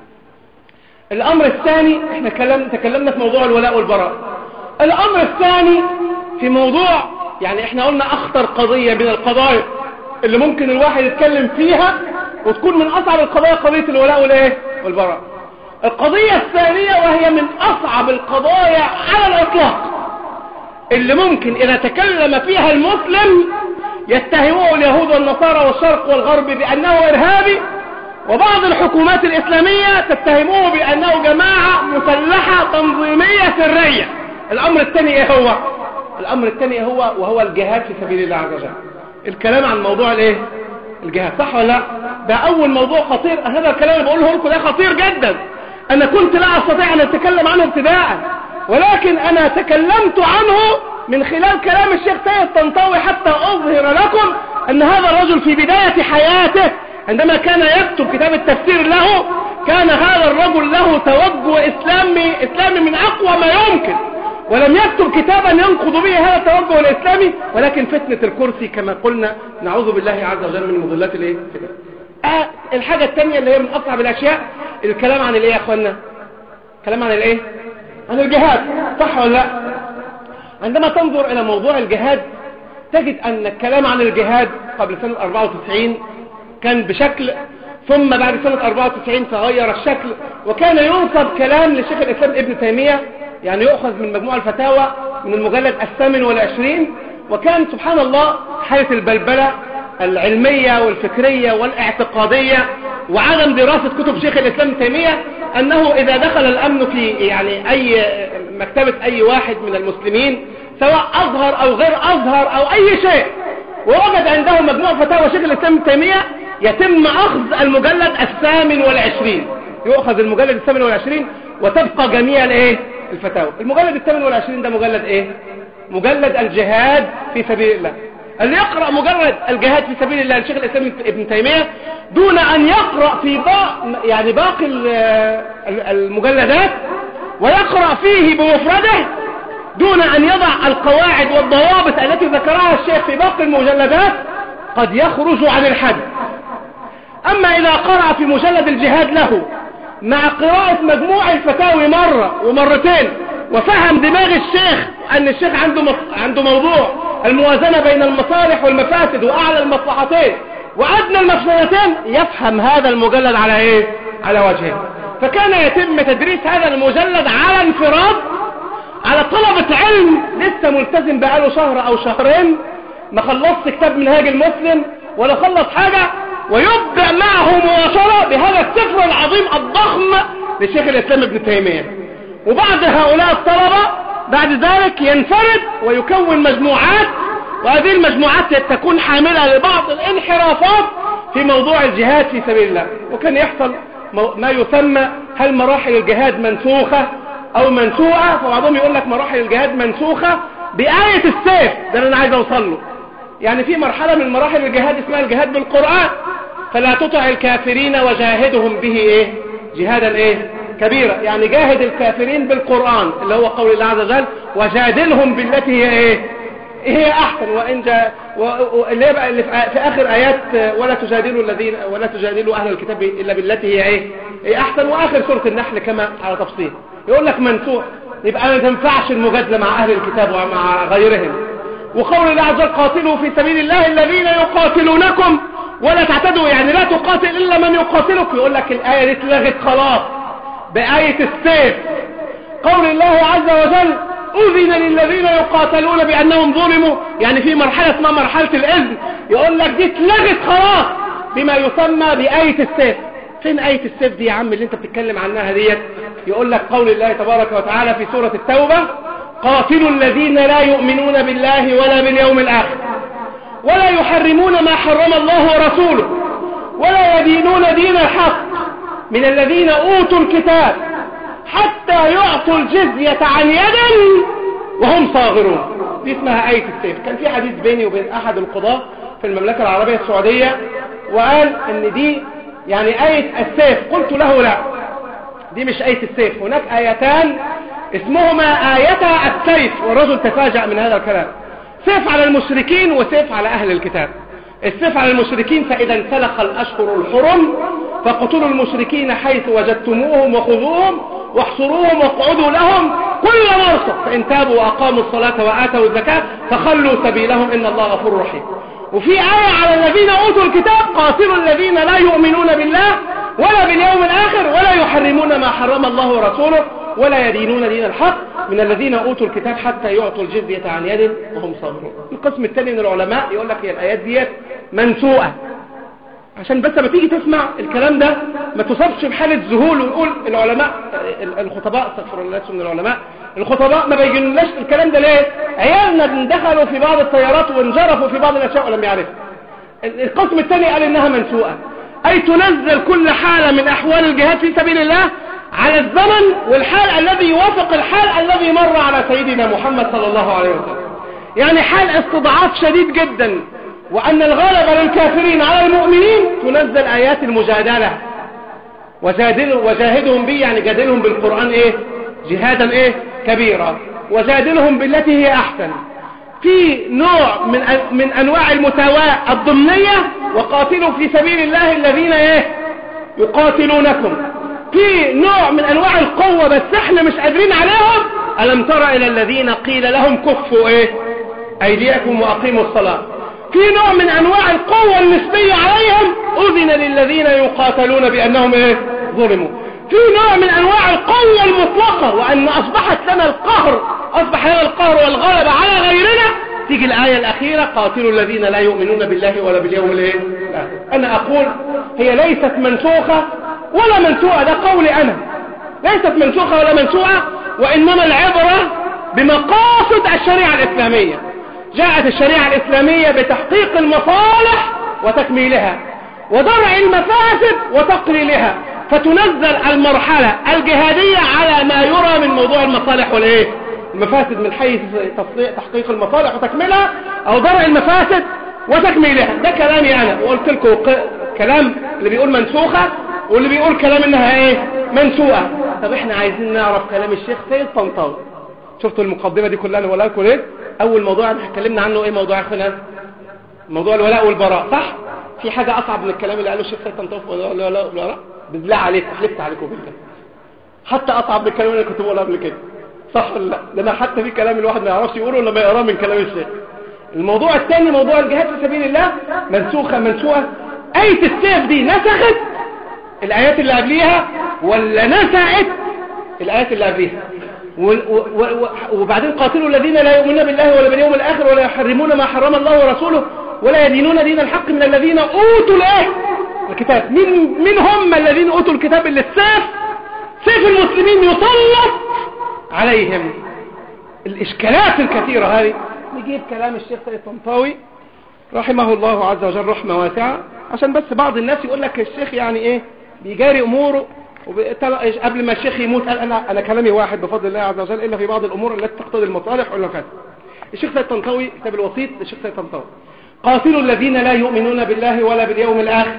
الأمر الثاني، احنا تكلمنا في موضوع الولاء والبراء. الأمر الثاني في موضوع يعني احنا قلنا أخطر قضية من القضايا اللي ممكن الواحد يتكلم فيها وتكون من أصعب القضايا قضية الولاء والبراء. القضية الثانية وهي من أصعب القضايا على الإطلاق اللي ممكن إذا تكلم فيها المسلم يتهموه اليهود والنصارى والشرق والغرب بأنه إرهابي، وبعض الحكومات الإسلامية تتهموه بأنه جماعة مسلحة تنظيمية سرية. الأمر الثاني ايه هو؟ الأمر الثاني وهو الجهاد في سبيل الله عز وجل. الكلام عن موضوع الايه؟ الجهاد، صح ولا لا؟ ده أول موضوع خطير. هذا الكلام اللي بقوله لكم ده خطير جدا. أنا كنت لا أستطيع أن أتكلم عنه ابتداء، ولكن أنا تكلمت عنه من خلال كلام الشيخ سيد طنطاوي حتى أظهر لكم أن هذا الرجل في بداية حياته عندما كان يكتب كتاب التفسير له، كان هذا الرجل له توجه إسلامي من أقوى ما يمكن، ولم يكتب كتابا ينقض به هذا التوجه الإسلامي، ولكن فتنة الكرسي كما قلنا نعوذ بالله عز وجل من مضلات الايه. الحاجة الثانية اللي هي من أصعب الأشياء الكلام عن الايه يا أخوانا؟ الكلام عن الايه؟ عن الجهاد، صح ولا لا؟ عندما تنظر إلى موضوع الجهاد تجد أن الكلام عن الجهاد قبل سنة 94 كان بشكل، ثم بعد سنة 94 تغير الشكل، وكان ينصب كلام لشيخ الإسلام ابن تيمية، يعني يؤخذ من مجموع الفتاوى من المجلد 28، وكان سبحان الله حالة البلبلة العلمية والفكرية والاعتقادية وعدم دراسة كتب شيخ الإسلام ابن تيمية، أنه إذا دخل الأمن في يعني أي مكتبة أي واحد من المسلمين سواء أظهر أو غير أظهر أو أي شيء، ووجد عنده مجموع فتاوى شيخ الإسلام ابن تيمية، يتم أخذ المجلد 28، يؤخذ المجلد 28 وتبقى جميع الايه الفتاوى. المجلد 28 ده مجلد ايه؟ مجلد الجهاد في سبيل الله. اللي يقرأ مجرد الجهاد في سبيل الله لشيخ الإسلام ابن تيمية دون أن يقرأ في باقي المجلدات ويقرأ فيه بمفرده، دون أن يضع القواعد والضوابط التي ذكرها الشيخ في باقي المجلدات، قد يخرج عن الحد. أما إذا قرأ في مجلد الجهاد له مع قراءة مجموع الفتاوي مرة ومرتين وفهم دماغ الشيخ أن الشيخ عنده موضوع الموازنة بين المصالح والمفاسد وأعلى المصلحتين وأدنى المفسدتين، يفهم هذا المجلد على إيه؟ على وجهه. فكان يتم تدريس هذا المجلد على انفراد على طلبة علم لسه ملتزم بقاله شهر أو شهرين، ما خلصت كتاب منهاج المسلم ولا خلص حاجة، ويبدأ معه مواصلة بهذا السفر العظيم الضخم لشيخ الإسلام ابن تيمية. وبعد هؤلاء الطلبة بعد ذلك ينفرد ويكون مجموعات، وهذه المجموعات تكون حاملة لبعض الانحرافات في موضوع الجهاد في سبيل الله. وكان يحصل ما يسمى هل مراحل الجهاد منسوخة أو منسوخة، فبعضهم يقول لك مراحل الجهاد منسوخة بآية السيف. ده اللي أنا عايز أوصل له. يعني في مرحلة من مراحل الجهاد اسمها الجهاد بالقرآن، فلا تطع الكافرين وجاهدهم به ايه؟ جهادا ايه؟ كبيرا. يعني جاهد الكافرين بالقرآن اللي هو قول الله عز وجل وجادلهم بالتي هي ايه؟ هي احسن. وان اللي في اخر ايات ولا تجادلوا اهل الكتاب الا بالتي هي ايه؟ هي احسن. واخر سورة النحل كما على تفصيل. يقول لك منسوخ، يبقى ما تنفعش المجادلة مع اهل الكتاب ومع غيرهم. وقول الله عز وجل قاتلوا في سبيل الله الذين يقاتلونكم ولا تعتدوا، يعني لا تقاتل إلا من يقاتلك. يقول لك الآية دي اتلغت خلاص بآية السيف. قول الله عز وجل أذن للذين يقاتلون بأنهم ظلموا، يعني في مرحلة اسمها مرحلة الإذن، يقول لك دي اتلغت خلاص بما يسمى بآية السيف. فين آية السيف دي يا عم اللي انت بتتكلم عنها ديت؟ يقول لك قول الله تبارك وتعالى في سورة التوبة قاتلوا الذين لا يؤمنون بالله ولا باليوم الآخر ولا يحرمون ما حرم الله ورسوله ولا يدينون دين الحق من الذين أوتوا الكتاب حتى يعطوا الجزية عن يد وهم صاغرون. دي اسمها آية السيف. كان في حديث بيني وبين أحد القضاة في المملكة العربية السعودية وقال ان دي يعني آية السيف. قلت له لا، دي مش آية السيف، هناك آيتان اسمهما آيتا السيف. والرجل تفاجأ من هذا الكلام. سيف على المشركين وسيف على أهل الكتاب. السيف على المشركين فإذا انسلخ الأشهر الحرم فاقتلوا المشركين حيث وجدتموهم وخذوهم واحصروهم واقعدوا لهم كل مرصد فإن تابوا وأقاموا الصلاة وآتوا الزكاة فخلوا سبيلهم إن الله غفور رحيم. وفي آية على الذين أوتوا الكتاب قاتلوا الذين لا يؤمنون بالله ولا باليوم الآخر ولا يحرمون ما حرم الله ورسوله ولا يدينون دين الحق من الذين أوتوا الكتاب حتى يعطوا الجزية عن يد وهم صاغرون. القسم الثاني من العلماء يقول لك هي الآيات دي منسوءة. عشان بس ما تيجي تسمع الكلام ده ما تصابش بحالة ذهول ويقول العلماء الخطباء استغفر الله من العلماء الخطباء ما بيجنوناش الكلام ده ليه؟ عيالنا دخلوا في بعض التيارات وانجرفوا في بعض الاشياء ولم يعرفوا. القسم الثاني قال انها منسوءة، اي تنزل كل حالة من احوال الجهاد في سبيل الله على الزمن والحال الذي يوافق الحال الذي مر على سيدنا محمد صلى الله عليه وسلم. يعني حال استضعاف شديد جدا وأن الغلبة للكافرين على المؤمنين تنزل آيات المجادلة وجاهدهم به، يعني جادلهم بالقرآن إيه؟ جهادا إيه؟ كبيرا، وجادلهم بالتي هي أحسن. في نوع من أنواع المساواة الضمنية، وقاتلوا في سبيل الله الذين إيه؟ يقاتلونكم. في نوع من أنواع القوة بس احنا مش قادرين عليهم، ألم تر إلى الذين قيل لهم كفوا إيه؟ أيديكم وأقيموا الصلاة. في نوع من أنواع القوة النسبية عليهم، أذن للذين يقاتلون بأنهم إيه؟ ظلموا. في نوع من أنواع القوة المطلقة، وأن أصبحت لنا القهر، أصبح لنا القهر والغلبة على غيرنا. تيجي الآية الأخيرة قاتلوا الذين لا يؤمنون بالله ولا باليوم الآخر. أنا أقول هي ليست منسوخة ولا منسوءة، ده قولي أنا، ليست منسوخة ولا منسوءة، وإنما العبرة بمقاصد الشريعة الإسلامية. جاءت الشريعة الإسلامية بتحقيق المصالح وتكميلها ودرع المفاسد وتقليلها، فتنزل المرحلة الجهادية على ما يرى من موضوع المصالح والإيه؟ المفاسد، من حيث تحقيق المصالح وتكميلها أو درع المفاسد وتكميلها. ده كلامي أنا، وقلت لكم كلام اللي بيقول منسوخة واللي بيقول كلام إنها إيه؟ منسوءة. طب إحنا عايزين نعرف كلام الشيخ سيد طنطاوي. شفتوا المقدمة دي كلها اللي ولا لكم ليه؟ أول موضوع احنا اتكلمنا عنه إيه؟ موضوع الخلاف، موضوع الولاء والبراء، صح؟ في حاجة أصعب من الكلام اللي قاله الشيخ سيد طنطاوي الولاء والبراء؟ بالله عليك حلفت عليكم بالله، حتى أصعب من الكلام اللي كنت بقوله قبل كده، صح ولا لا؟ لأن حتى في كلام الواحد ما يعرفش يقوله لما يقراه من كلام الشيخ. الموضوع الثاني موضوع الجهاد في سبيل الله، منسوخة منسوءة. آية السيف دي نسخت الآيات اللي قبليها ولا نسخت الآيات اللي قبليها؟ وبعدين قاتلوا الذين لا يؤمنون بالله ولا باليوم الآخر ولا يحرمون ما حرم الله ورسوله ولا يدينون دين الحق من الذين أوتوا الكتاب. من هم الذين أوتوا الكتاب؟ اللي السيف، سيف المسلمين يسلط عليهم. الإشكالات الكثيرة هذه نجيب كلام الشيخ سيد طنطاوي رحمه الله عز وجل رحمة واسعة، عشان بس بعض الناس يقول لك الشيخ يعني إيه بيجاري أموره، قبل ما الشيخ يموت قال أنا كلامي واحد بفضل الله عز وجل، إلا في بعض الأمور التي تقتضي المصالح والمفاسد. الشيخ سيد طنطاوي كتاب الوسيط للشيخ سيد طنطاوي: قاتلوا الذين لا يؤمنون بالله ولا باليوم الآخر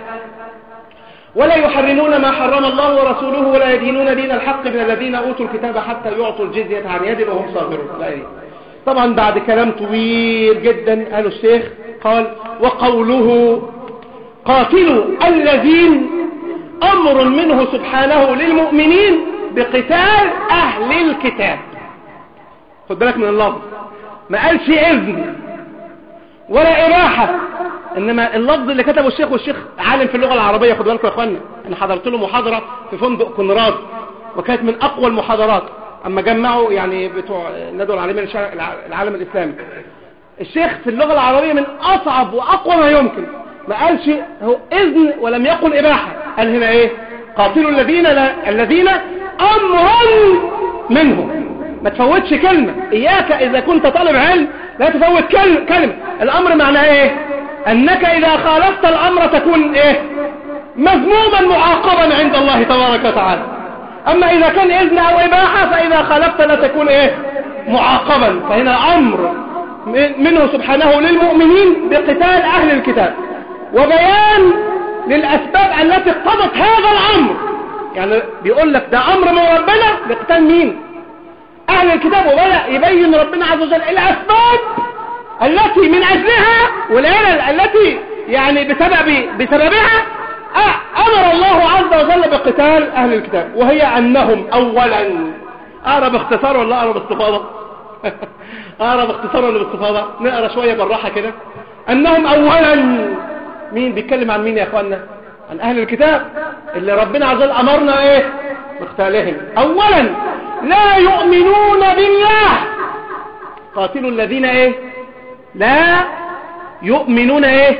ولا يحرمون ما حرم الله ورسوله ولا يدينون دين الحق من الذين أوتوا الكتاب حتى يعطوا الجزية عن يد وهم صاغرون. طبعا بعد كلام طويل جدا قالوا الشيخ قال: وقوله قاتلوا الذين أمر منه سبحانه للمؤمنين بقتال أهل الكتاب. خد بالك من اللفظ، ما قالش إذن ولا إباحة، إنما اللفظ اللي كتبه الشيخ، والشيخ عالم في اللغة العربية. خد بالكم يا أخوانا، أنا حضرت له محاضرة في فندق كونراد وكانت من أقوى المحاضرات أما جمعوا يعني بتوع ندوة العالمين العالم الإسلامي. الشيخ في اللغة العربية من أصعب وأقوى ما يمكن، ما قالش هو إذن ولم يقل إباحة، قال هنا إيه؟ قاتلوا الذين أمرا منهم. ما تفوتش كلمة، إياك إذا كنت طالب علم لا تفوت كلمة. الأمر معناه إيه؟ أنك إذا خالفت الأمر تكون إيه؟ مذموما معاقبا عند الله تبارك وتعالى. أما إذا كان إذن أو إباحة فإذا خالفت لا تكون إيه؟ معاقبا. فهنا أمر منه سبحانه للمؤمنين بقتال أهل الكتاب، وبيان للأسباب التي اقتضت هذا الأمر. يعني بيقول لك ده أمر من ربنا بقتال مين؟ أهل الكتاب، وبدأ يبين ربنا عز وجل الأسباب التي من أجلها والعلل التي يعني بسببها أمر الله عز وجل بقتال أهل الكتاب، وهي أنهم أولا. أقرب اختصار ولا أقرب استفاضة؟ أقرب اختصار ولا باستفاضة؟ نقرأ شوية بالراحة كده. أنهم أولا، مين بيتكلم عن مين يا أخوانا؟ عن أهل الكتاب اللي ربنا عز وجل أمرنا إيه؟ بقتالهم. أولا لا يؤمنون بالله. قاتلوا الذين إيه؟ لا يؤمنون إيه؟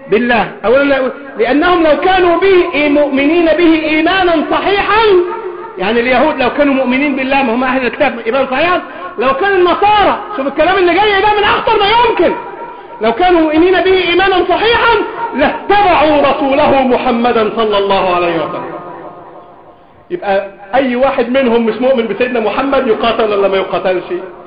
بالله. أولا لأنهم لو كانوا به مؤمنين به إيمانا صحيحا، يعني اليهود لو كانوا مؤمنين بالله، ما هم أهل الكتاب إيمان صحيحا، لو كان النصارى، شوف الكلام اللي جاي ده من أخطر ما يمكن، لو كانوا مؤمنين به إيمانا صحيحا لاتبعوا رسوله محمدا صلى الله عليه وسلم. يبقى أي واحد منهم مش مؤمن بسيدنا محمد يقاتل ولا ما يقاتلش؟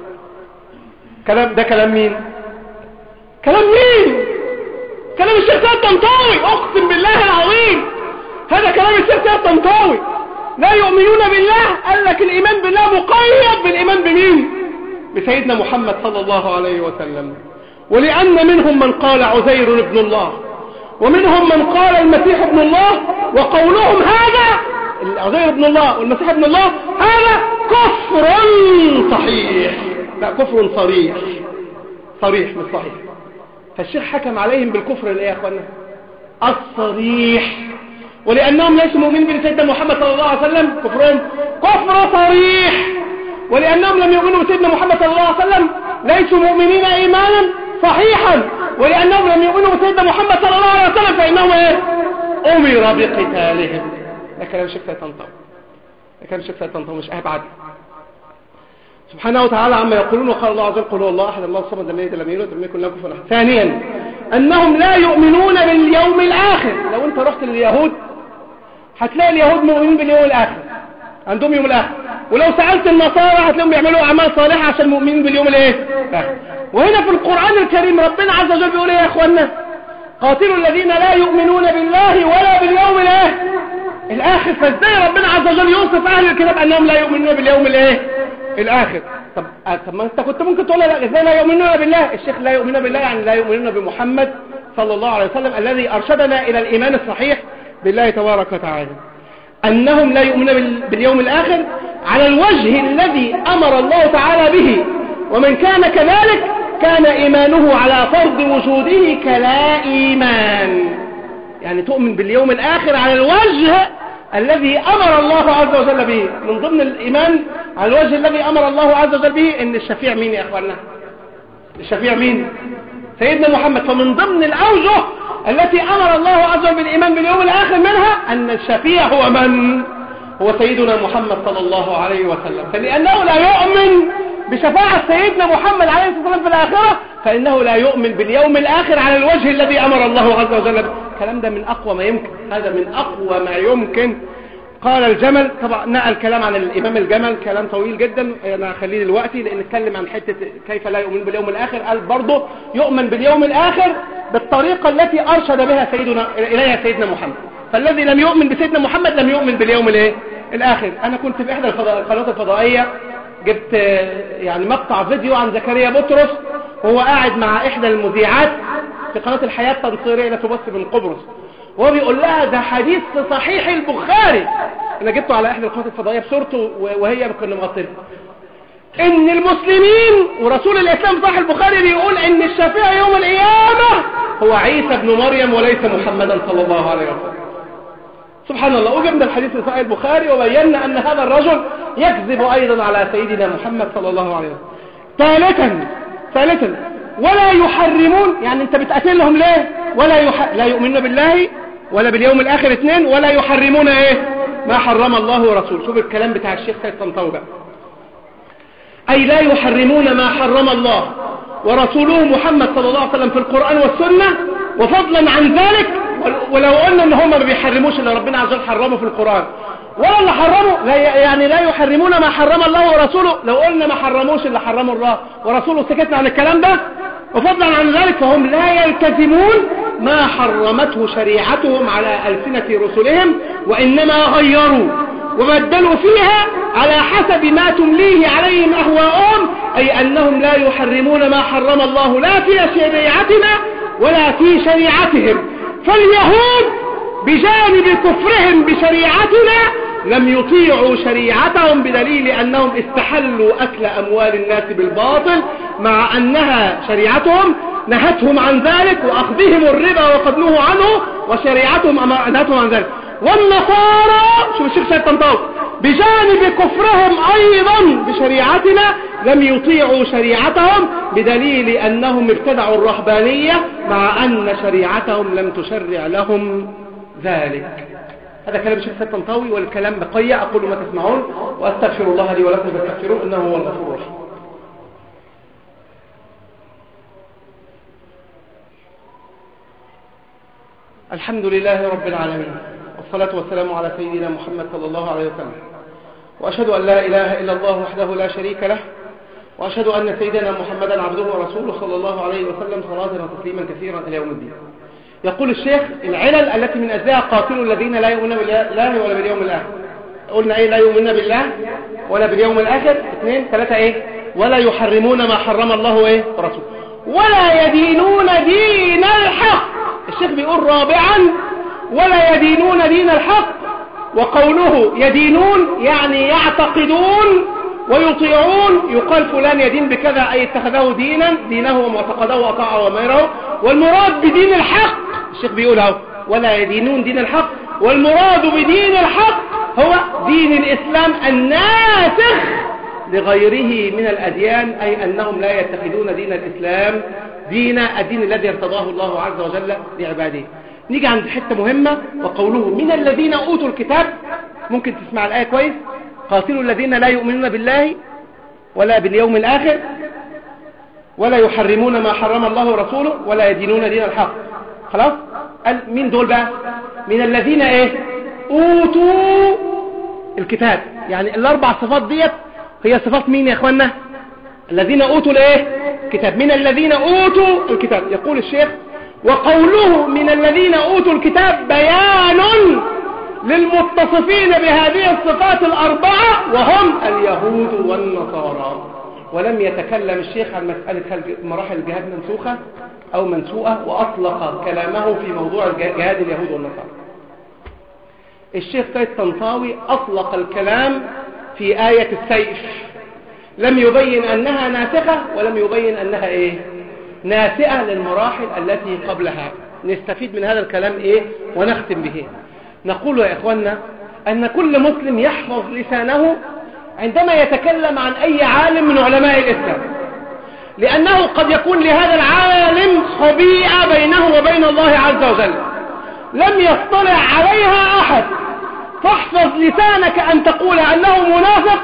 ده كلام مين؟ كلام مين؟ كلام الشيخ سيد طنطاوي، أقسم بالله العظيم هذا كلام الشيخ سيد طنطاوي. لا يؤمنون بالله، قال لك الإيمان بالله مقيد بالإيمان بمين؟ بسيدنا محمد صلى الله عليه وسلم. ولأن منهم من قال عزير ابن الله، ومنهم من قال المسيح ابن الله، وقولهم هذا عزير ابن الله والمسيح ابن الله هذا كفر صحيح، لا كفر صريح مش صحيح. فالشيخ حكم عليهم بالكفر الايه يا اخوانا؟ الصريح. ولأنهم ليسوا مؤمنين بسيدنا محمد صلى الله عليه وسلم كفرهم كفر صريح. ولأنهم لم يؤمنوا بسيدنا محمد صلى الله عليه وسلم ليسوا مؤمنين إيمانا صحيحا. ولأنهم لم يؤمنوا بسيدنا محمد صلى الله عليه وسلم فإنهم أمر بقتالهم. ده كلام الشيخ سيد طنطاوي، ده كلام الشيخ سيد طنطاوي مش أبعد. سبحانه وتعالى عما يقولون، وقال الله عز وجل قل هو الله أحد الله الصمد لم يلد ولم يولد ولم يكن له كفوا أحد. ثانيا أنهم لا يؤمنون باليوم الآخر. لو أنت رحت لليهود هتلاقي اليهود مؤمنين باليوم الآخر، عندهم يوم الآخر. ولو سألت النصارى هتلاقيهم بيعملوا أعمال صالحة عشان مؤمنين باليوم الآخر. وهنا في القرآن الكريم ربنا عز وجل بيقول ايه يا اخوانا؟ قاتلوا الذين لا يؤمنون بالله ولا باليوم الآخر. فازاي ربنا عز وجل يوصف أهل الكتاب أنهم لا يؤمنون باليوم الآخر؟ طب ما انت كنت ممكن تقول لا، ازاي لا يؤمنون بالله؟ الشيخ لا يؤمنون بالله يعني لا يؤمنون بمحمد صلى الله عليه وسلم الذي أرشدنا إلى الإيمان الصحيح بالله تبارك وتعالى. أنهم لا يؤمنون باليوم الآخر على الوجه الذي أمر الله تعالى به، ومن كان كذلك كان إيمانه على فرض وجوده كلا إيمان. يعني تؤمن باليوم الآخر على الوجه الذي أمر الله عز وجل به. من ضمن الإيمان على الوجه الذي أمر الله عز وجل به إن الشفيع مين يا أخوانا؟ الشفيع مين؟ سيدنا محمد. فمن ضمن الأوجه التي أمر الله عز وجل بالإيمان باليوم الآخر منها أن الشفيع هو من؟ هو سيدنا محمد صلى الله عليه وسلم. فلأنه لا يؤمن بشفاعة سيدنا محمد عليه الصلاة والسلام في الآخرة فإنه لا يؤمن باليوم الآخر على الوجه الذي أمر الله عز وجل به. الكلام ده من أقوى ما يمكن، هذا من أقوى ما يمكن. قال الجمل، طبعا نقل كلام عن الإمام الجمل كلام طويل جدا، أنا أخليه دلوقتي لأن نتكلم عن حتة كيف لا يؤمن باليوم الآخر. قال برضه يؤمن باليوم الآخر بالطريقة التي أرشد بها إليها سيدنا محمد. فالذي لم يؤمن بسيدنا محمد لم يؤمن باليوم الآخر. أنا كنت في إحدى القنوات الفضائية جبت يعني مقطع فيديو عن زكريا بطرس وهو قاعد مع إحدى المذيعات في قناة الحياة التنصيرية التي تبث من قبرص، وهو بيقول لها ده حديث في صحيح البخاري. أنا جبته على إحدى القنوات الفضائية بصورته وهي كنا مغطية إن المسلمين ورسول الإسلام صحيح البخاري بيقول إن الشفيع يوم القيامة هو عيسى بن مريم وليس محمدا صلى الله عليه وسلم. سبحان الله. وجبنا الحديث في صحيح البخاري وبينا أن هذا الرجل يكذب أيضا على سيدنا محمد صلى الله عليه وسلم. ثالثا ولا يحرمون، يعني انت بتقاتلهم ليه؟ لا يؤمنون بالله ولا باليوم الآخر. 2 ولا يحرمون ما حرم الله ورسوله. شوف الكلام بتاع الشيخ سيد طنطاوي بقى. أي لا يحرمون ما حرم الله ورسوله محمد صلى الله عليه وسلم في القرآن والسنة. وفضلا عن ذلك ولو قلنا ان هم ما بيحرموش اللي ربنا عز وجل حرمه في القرآن ولا اللي حرمه يعني لا يحرمون ما حرم الله ورسوله، لو قلنا ما حرموش اللي حرمه الله ورسوله سكتنا عن الكلام ده. وفضلا عن ذلك فهم لا يلتزمون ما حرمته شريعتهم على ألسنة رسلهم، وإنما غيروا وبدلوا فيها على حسب ما تمليه عليهم أهواءهم. أي أنهم لا يحرمون ما حرم الله لا في شريعتنا ولا في شريعتهم. فاليهود بجانب كفرهم بشريعتنا لم يطيعوا شريعتهم بدليل أنهم استحلوا أكل أموال الناس بالباطل، مع أنها شريعتهم نهتهم عن ذلك، وأخذهم الربا وقد نهوا عنه وشريعتهم نهتهم عن ذلك. والنصارى شوف الشيخ سيد طنطاوي بجانب كفرهم أيضا بشريعتنا لم يطيعوا شريعتهم بدليل أنهم ابتدعوا الرهبانية مع أن شريعتهم لم تشرع لهم ذلك. هذا كلام الشيخ سيد طنطاوي، والكلام بقية. أقول ما تسمعون وأستغفر الله لي ولكم فاستغفروه إنه هو الغفور الرحيم. الحمد لله رب العالمين، والصلاة والسلام على سيدنا محمد صلى الله عليه وسلم، وأشهد أن لا إله إلا الله وحده لا شريك له، وأشهد أن سيدنا محمدا عبده ورسوله صلى الله عليه وسلم صلاة وتسليما كثيرا إلى يوم الدين. يقول الشيخ العلل التي من أجلها قاتلوا الذين لا يؤمنون بالله ولا باليوم الآخر. قلنا إيه؟ لا يؤمنون بالله ولا باليوم الآخر. 2 3 إيه؟ ولا يحرمون ما حرم الله إيه ورسوله، ولا يدينون دين الحق. الشيخ بيقول رابعا ولا يدينون دين الحق. وقوله يدينون يعني يعتقدون ويطيعون. يقال فلان يدين بكذا أي اتخذه دينا، دينه ومعتقده وأطاعه وميره. والمراد بدين الحق الشيخ بيقول اهو ولا يدينون دين الحق، والمراد بدين الحق هو دين الإسلام الناسخ لغيره من الأديان، أي أنهم لا يتخذون دين الإسلام الدين الذي ارتضاه الله عز وجل لعباده. نيجي عند حتة مهمة، وقوله من الذين أوتوا الكتاب. ممكن تسمع الآية كويس. قاتلوا الذين لا يؤمنون بالله ولا باليوم الآخر ولا يحرمون ما حرم الله ورسوله ولا يدينون دين الحق. خلاص؟ قال مين دول بقى؟ من الذين ايه؟ أوتوا الكتاب. يعني الأربع صفات ديت هي صفات مين يا اخوانا؟ الذين أوتوا الايه؟ الكتاب. من الذين أوتوا الكتاب. يقول الشيخ وقوله من الذين أوتوا الكتاب بيان للمتصفين بهذه الصفات الأربعة وهم اليهود والنصارى. ولم يتكلم الشيخ عن مسألة هل مراحل الجهاد منسوخة أو منسوءة، وأطلق كلامه في موضوع جهاد اليهود والنصارى. الشيخ سيد طنطاوي أطلق الكلام في آية السيف، لم يبين أنها ناسخة ولم يبين أنها إيه؟ ناسئة للمراحل التي قبلها. نستفيد من هذا الكلام إيه؟ ونختم به. نقول يا إخوانا أن كل مسلم يحفظ لسانه عندما يتكلم عن أي عالم من علماء الإسلام، لأنه قد يكون لهذا العالم خبيئة بينه وبين الله عز وجل لم يطلع عليها أحد. فاحفظ لسانك أن تقول أنه منافق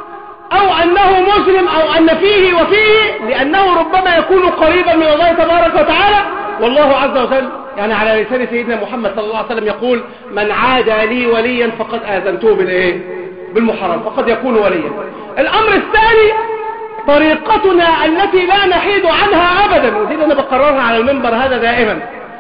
أو أنه مسلم أو أن فيه وفيه، لأنه ربما يكون قريبا من الله تبارك وتعالى. والله عز وجل يعني على لسان سيدنا محمد صلى الله عليه وسلم يقول من عادى لي وليا فقد آذنته بالإيه؟ بالمحرم، فقد يكون وليا. الأمر الثاني طريقتنا التي لا نحيد عنها أبدا، ودي أنا بقررها على المنبر هذا دائما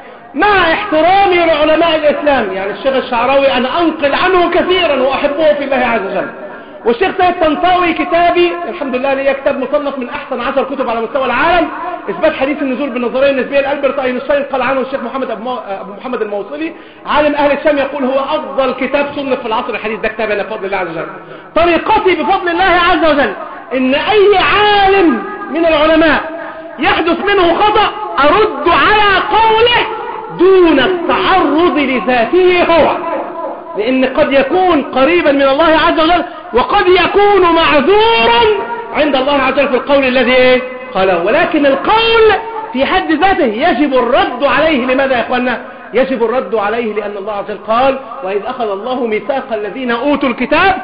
مع احترامي لعلماء الإسلام. يعني الشيخ الشعراوي أنا أنقل عنه كثيرا وأحبه في الله عز وجل. والشيخ سيد طنطاوي كتابي الحمد لله ليه كتاب مصنف من أحسن 10 كتب على مستوى العالم، إثبات حديث النزول بالنظرية النسبية لألبرت أينشتاين. قال عنه الشيخ محمد أبو محمد الموصلي عالم أهل الشام يقول هو أفضل كتاب صنف في العصر الحديث. ده كتابنا بفضل الله عز وجل. طريقتي بفضل الله عز وجل إن أي عالم من العلماء يحدث منه خطأ أرد على قوله دون التعرض لذاته هو، لأن قد يكون قريبا من الله عز وجل وقد يكون معذورا عند الله عز وجل في القول الذي قاله. ولكن القول في حد ذاته يجب الرد عليه. لماذا يا أخوانا؟ يجب الرد عليه لأن الله عز وجل قال وإذ أخذ الله ميثاق الذين أوتوا الكتاب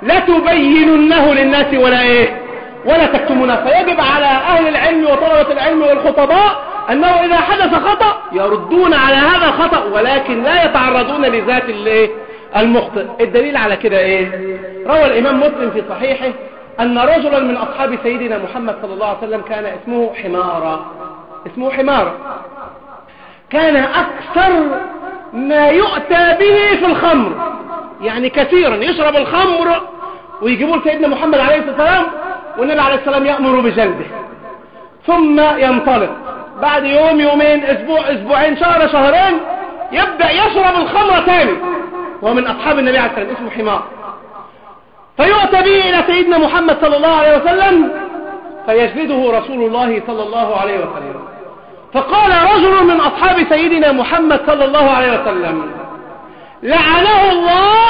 لتبيننه للناس ولا تكتمونه. فيجب على أهل العلم وطلبة العلم والخطباء أنه إذا حدث خطأ يردون على هذا الخطأ ولكن لا يتعرضون لذات المخطئ. الدليل على كده روى الإمام مسلم في صحيحه أن رجلا من أصحاب سيدنا محمد صلى الله عليه وسلم كان اسمه حمارة. كان أكثر ما يؤتى به في الخمر، يعني كثيرا يشرب الخمر ويجيبوا لسيدنا محمد عليه الصلاة والسلام، والنبي عليه السلام يأمر بجلده ثم ينطلق. بعد يوم يومين أسبوع أسبوعين شهر شهرين يبدأ يشرب الخمر تاني، ومن أصحاب النبي عليه السلام اسمه حمار. فيؤتى به إلى سيدنا محمد صلى الله عليه وسلم فيجلده رسول الله صلى الله عليه وسلم. فقال رجل من أصحاب سيدنا محمد صلى الله عليه وسلم لعنه الله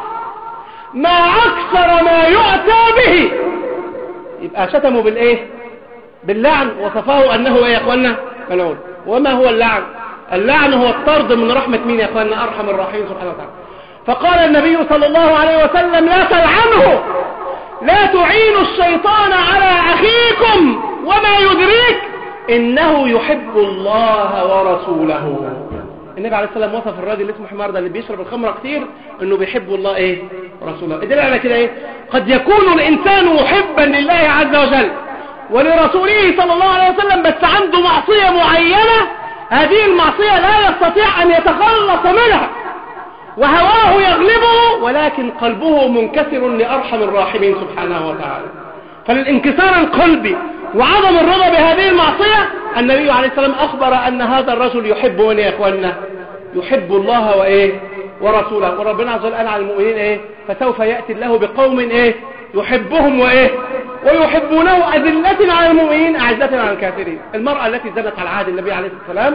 ما أكثر ما يؤتى به. يبقى شتموا بالإيه؟ باللعن، وصفاه أنه إيه يا أخوانا؟ ملعون. وما هو اللعن؟ اللعن هو الطرد من رحمة مين يا أخوانا؟ أرحم الراحمين سبحانه وتعالى. فقال النبي صلى الله عليه وسلم لا تلعنه، لا تعينوا الشيطان على أخيكم، وما يدريك إنه يحب الله ورسوله. النبي عليه السلام وصف الراجل اللي اسمه حمار ده اللي بيشرب الخمر كتير انه بيحب الله ايه؟ ورسوله. الدليل على كده ايه؟ قد يكون الانسان محبا لله عز وجل ولرسوله صلى الله عليه وسلم، بس عنده معصية معينة، هذه المعصية لا يستطيع ان يتخلص منها وهواه يغلبه، ولكن قلبه منكسر لأرحم الراحمين سبحانه وتعالى. فللانكسار القلبي وعدم الرضا بهذه المعصية، النبي عليه السلام أخبر أن هذا الرجل يحب من يا إخواننا؟ يحب الله وإيه؟ ورسوله. وربنا عز وجل قال على المؤمنين إيه؟ فسوف يأتي الله بقوم إيه؟ يحبهم وإيه؟ ويحبونه أذلة على المؤمنين أعزة على الكافرين. المرأة التي زنت على عهد النبي عليه السلام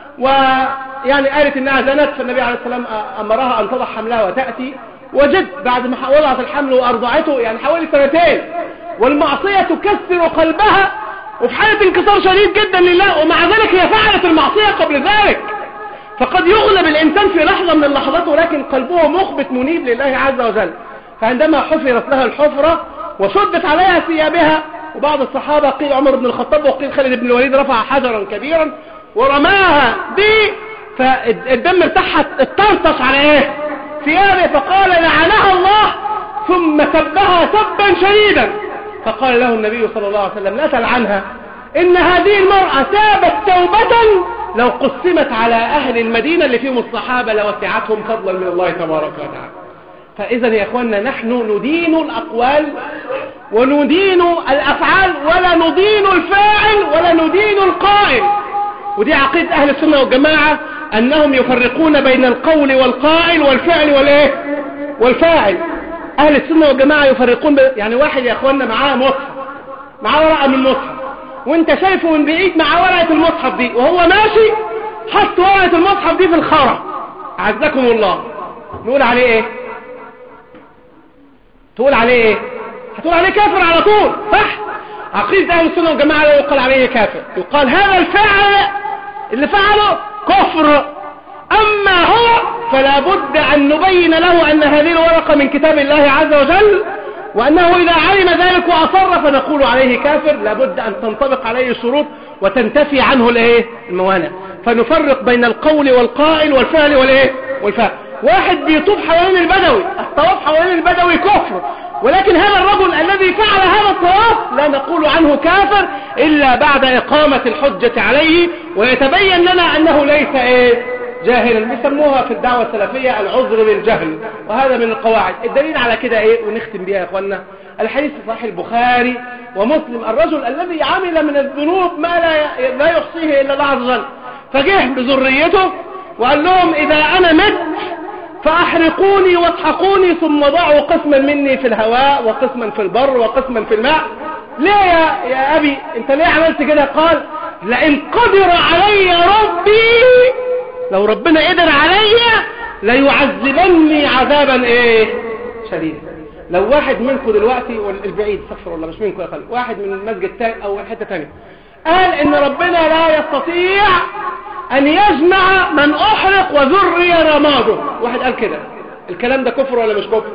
ويعني قالت إنها زنت، فالنبي عليه السلام أمرها أن تضع حملها وتأتي، وجد بعد ما وضعت الحمل وأرضعته يعني حوالي 2 سنين، والمعصية تكسر قلبها وفي حالة انكسار شديد جدا لله، ومع ذلك هي فعلت المعصية قبل ذلك. فقد يغلب الإنسان في لحظة من اللحظات ولكن قلبه مخبت منيب لله عز وجل. فعندما حفرت لها الحفرة وشدت عليها ثيابها، وبعض الصحابة قيل عمر بن الخطاب وقيل خالد بن الوليد رفع حجرا كبيرا ورماها به، فالدم ارتاح اتطرطش على ايه؟ ثيابه، فقال لعنها الله، ثم سبها سبا شديدا. فقال له النبي صلى الله عليه وسلم لا تلعنها، إن هذه المرأة تابت توبة لو قسمت على أهل المدينة اللي فيهم الصحابة لوسعتهم فضلا من الله تبارك وتعالى. فإذا يا إخواننا نحن ندين الأقوال وندين الأفعال، ولا ندين الفاعل ولا ندين القائل. ودي عقيدة أهل السنة والجماعة، أنهم يفرقون بين القول والقائل والفعل والإيه؟ والفاعل. أهل السنة والجماعة يفرقون يعني واحد يا أخواننا معاه مصحف، معاه ورقة من المصحف، وانت شايفه من بعيد مع ورقة المصحف دي، وهو ماشي حط ورقة المصحف دي في الخرى، عزكم الله، نقول عليه ايه؟ تقول عليه ايه؟ هتقول عليه كافر على طول، صح؟ عقيدة أهل السنة والجماعة لا يقال عليه كافر، يقال هذا الفعل اللي فعله كفر، أما هو فلا بد أن نبين له أن هذه الورقة من كتاب الله عز وجل، وأنه إذا علم ذلك وأصر فنقول عليه كافر. لا بد أن تنطبق عليه الشروط وتنتفي عنه الموانع. فنفرق بين القول والقائل والفعل والفعل. واحد بيطوف حوالين البدوي، الطواف حوالين البدوي كفر، ولكن هذا الرجل الذي فعل هذا الطواف لا نقول عنه كافر إلا بعد إقامة الحجة عليه ويتبين لنا أنه ليس جاهلا. بيسموها في الدعوة السلفية العذر بالجهل، وهذا من القواعد. الدليل على كده ونختم بها يا اخوانا الحديث في صحيح البخاري ومسلم، الرجل الذي عمل من الذنوب ما لا يحصيه الا الله عز وجل، فجه بذريته وقال لهم اذا انا مت فاحرقوني واضحكوني ثم ضعوا قسما مني في الهواء وقسما في البر وقسما في الماء. ليه يا ابي انت ليه عملت كده؟ قال لئن قدر علي ربي، لو ربنا قدر عليا ليعذبني عذابا شديدا. لو واحد منكم دلوقتي والبعيد استغفر الله مش منكم يا خالد، واحد من المسجد تاني او حته ثانيه قال ان ربنا لا يستطيع ان يجمع من احرق وذري رماده، واحد قال كده، الكلام ده كفر ولا مش كفر؟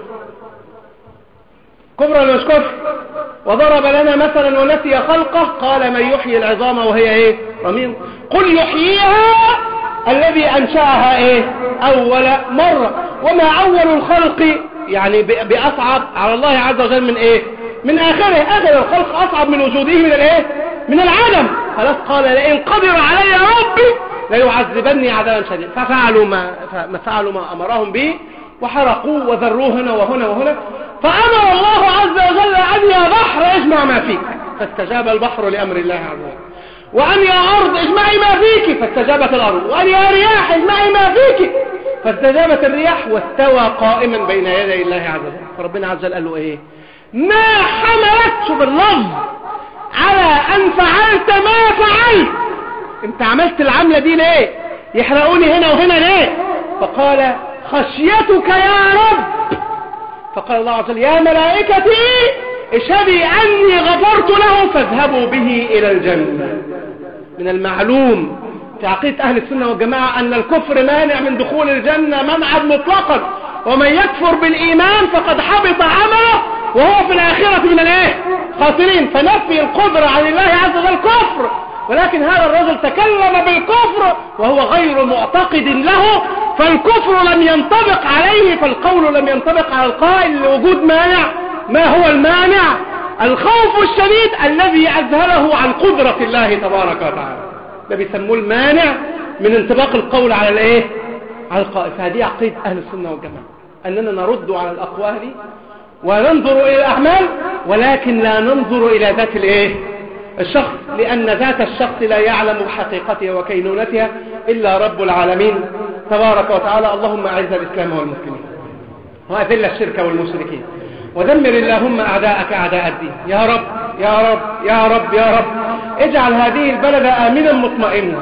كفر ولا مش كفر؟ وضرب لنا مثلا ونسي خلقه، قال من يحيي العظام وهي رميم، قل يحييها الذي أنشأها أول مرة. وما أول الخلق يعني بأصعب على الله عز وجل من من آخره. آخر الخلق أصعب من وجوده من العالم. خلاص قال لئن قدر علي ربي ليعذبني عذابا شديدا. ففعلوا ما أمرهم به وحرقوا وذروه هنا وهنا وهنا. فأمر الله عز وجل أن يا بحر اجمع ما فيك، فاستجاب البحر لأمر الله عز وجل. وأن يا أرض اجمعي ما فيك، فاستجابت الأرض. وأن يا رياح اجمعي ما فيك، فاستجابت الرياح، واستوى قائما بين يدي الله عز وجل. فربنا عز وجل قال له ما حملت، شوف اللفظ، على أن فعلت ما فعلت، انت عملت العملة دي ليه؟ يحرقوني هنا وهنا ليه؟ فقال خشيتك يا رب. فقال الله عز وجل يا ملائكتي اشهدي أني غفرت له فاذهبوا به إلى الجنة. من المعلوم في عقيدة أهل السنة والجماعة أن الكفر مانع من دخول الجنة منعا مطلقا، ومن يكفر بالإيمان فقد حبط عمله وهو في الآخرة من خاسرين. فنفي القدرة عن الله عز وجل كفر، ولكن هذا الرجل تكلم بالكفر وهو غير معتقد له، فالكفر لم ينطبق عليه، فالقول لم ينطبق على القائل لوجود مانع. ما هو المانع؟ الخوف الشديد الذي أذهله عن قدرة الله تبارك وتعالى، ده بيسموه المانع من انطباق القول على على القائل. فهذه عقيدة أهل السنة والجماعة، أننا نرد على الأقوال وننظر إلى الأعمال، ولكن لا ننظر إلى ذات الشخص، لأن ذات الشخص لا يعلم بحقيقتها وكينونتها إلا رب العالمين تبارك وتعالى. اللهم أعز الإسلام والمسلمين وأذل الشرك والمشركين ودمر اللهم أعداءك أعداء الدين. يا رب يا رب يا رب يا رب اجعل هذه البلد آمنا مطمئنا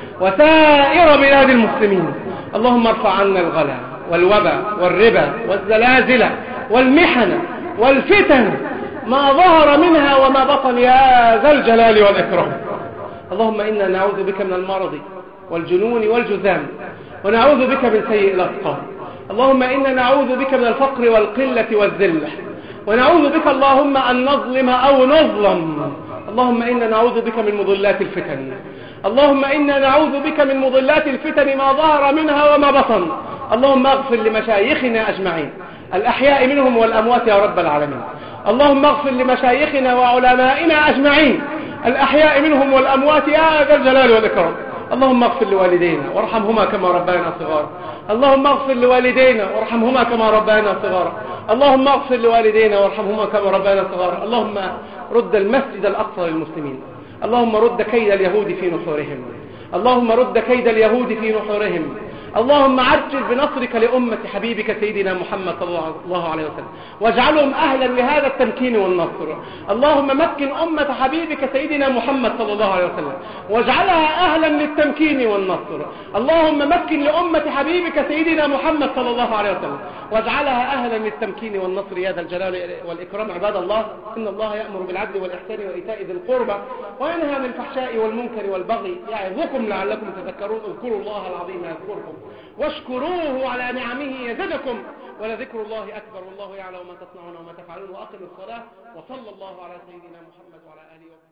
وسائر بلاد المسلمين. اللهم ارفع عنا الغلا والوبا والربا والزلازل والمحن والفتن ما ظهر منها وما بطن يا ذا الجلال والإكرام. اللهم إنا نعوذ بك من المرض والجنون والجذام، ونعوذ بك من سيء الأسقام. اللهم إنا نعوذ بك من الفقر والقلة والذلة، ونعوذ بك اللهم أن نظلم أو نظلم. اللهم إنا نعوذ بك من مضلات الفتن. اللهم إنا نعوذ بك من مضلات الفتن ما ظهر منها وما بطن. اللهم اغفر لمشايخنا أجمعين الأحياء منهم والأموات يا رب العالمين. اللهم اغفر لمشايخنا وعلمائنا أجمعين الأحياء منهم والأموات يا ذا الجلال والإكرام. اللهم اغفر لوالدينا وارحمهما كما ربيانا صغارا. اللهم اغفر لوالدينا وارحمهما كما ربيانا صغارا. اللهم اغفر لوالدينا وارحمهما كما ربيانا صغارا. اللهم رد المسجد الأقصى للمسلمين. اللهم رد كيد اليهود في نحورهم. اللهم رد كيد اليهود في نحورهم. اللهم عجل بنصرك لأمة حبيبك سيدنا محمد صلى الله عليه وسلم، واجعلهم أهلا لهذا التمكين والنصر. اللهم مكن أمة حبيبك سيدنا محمد صلى الله عليه وسلم، واجعلها أهلا للتمكين والنصر. اللهم مكن لأمة حبيبك سيدنا محمد صلى الله عليه وسلم، واجعلها أهلا للتمكين والنصر يا ذا الجلال والإكرام. عباد الله، إن الله يأمر بالعدل والإحسان وإيتاء ذي القربى وينهى عن الفحشاء والمنكر والبغي يعظكم لعلكم تذكرون. اذكروا الله العظيم يذكركم واشكروه على نعمه يزدكم، ولذكر الله أكبر والله يعلم ما تصنعون وما تفعلون. وأقم الصلاة وصلى الله على سيدنا محمد وعلى آله وصحبه.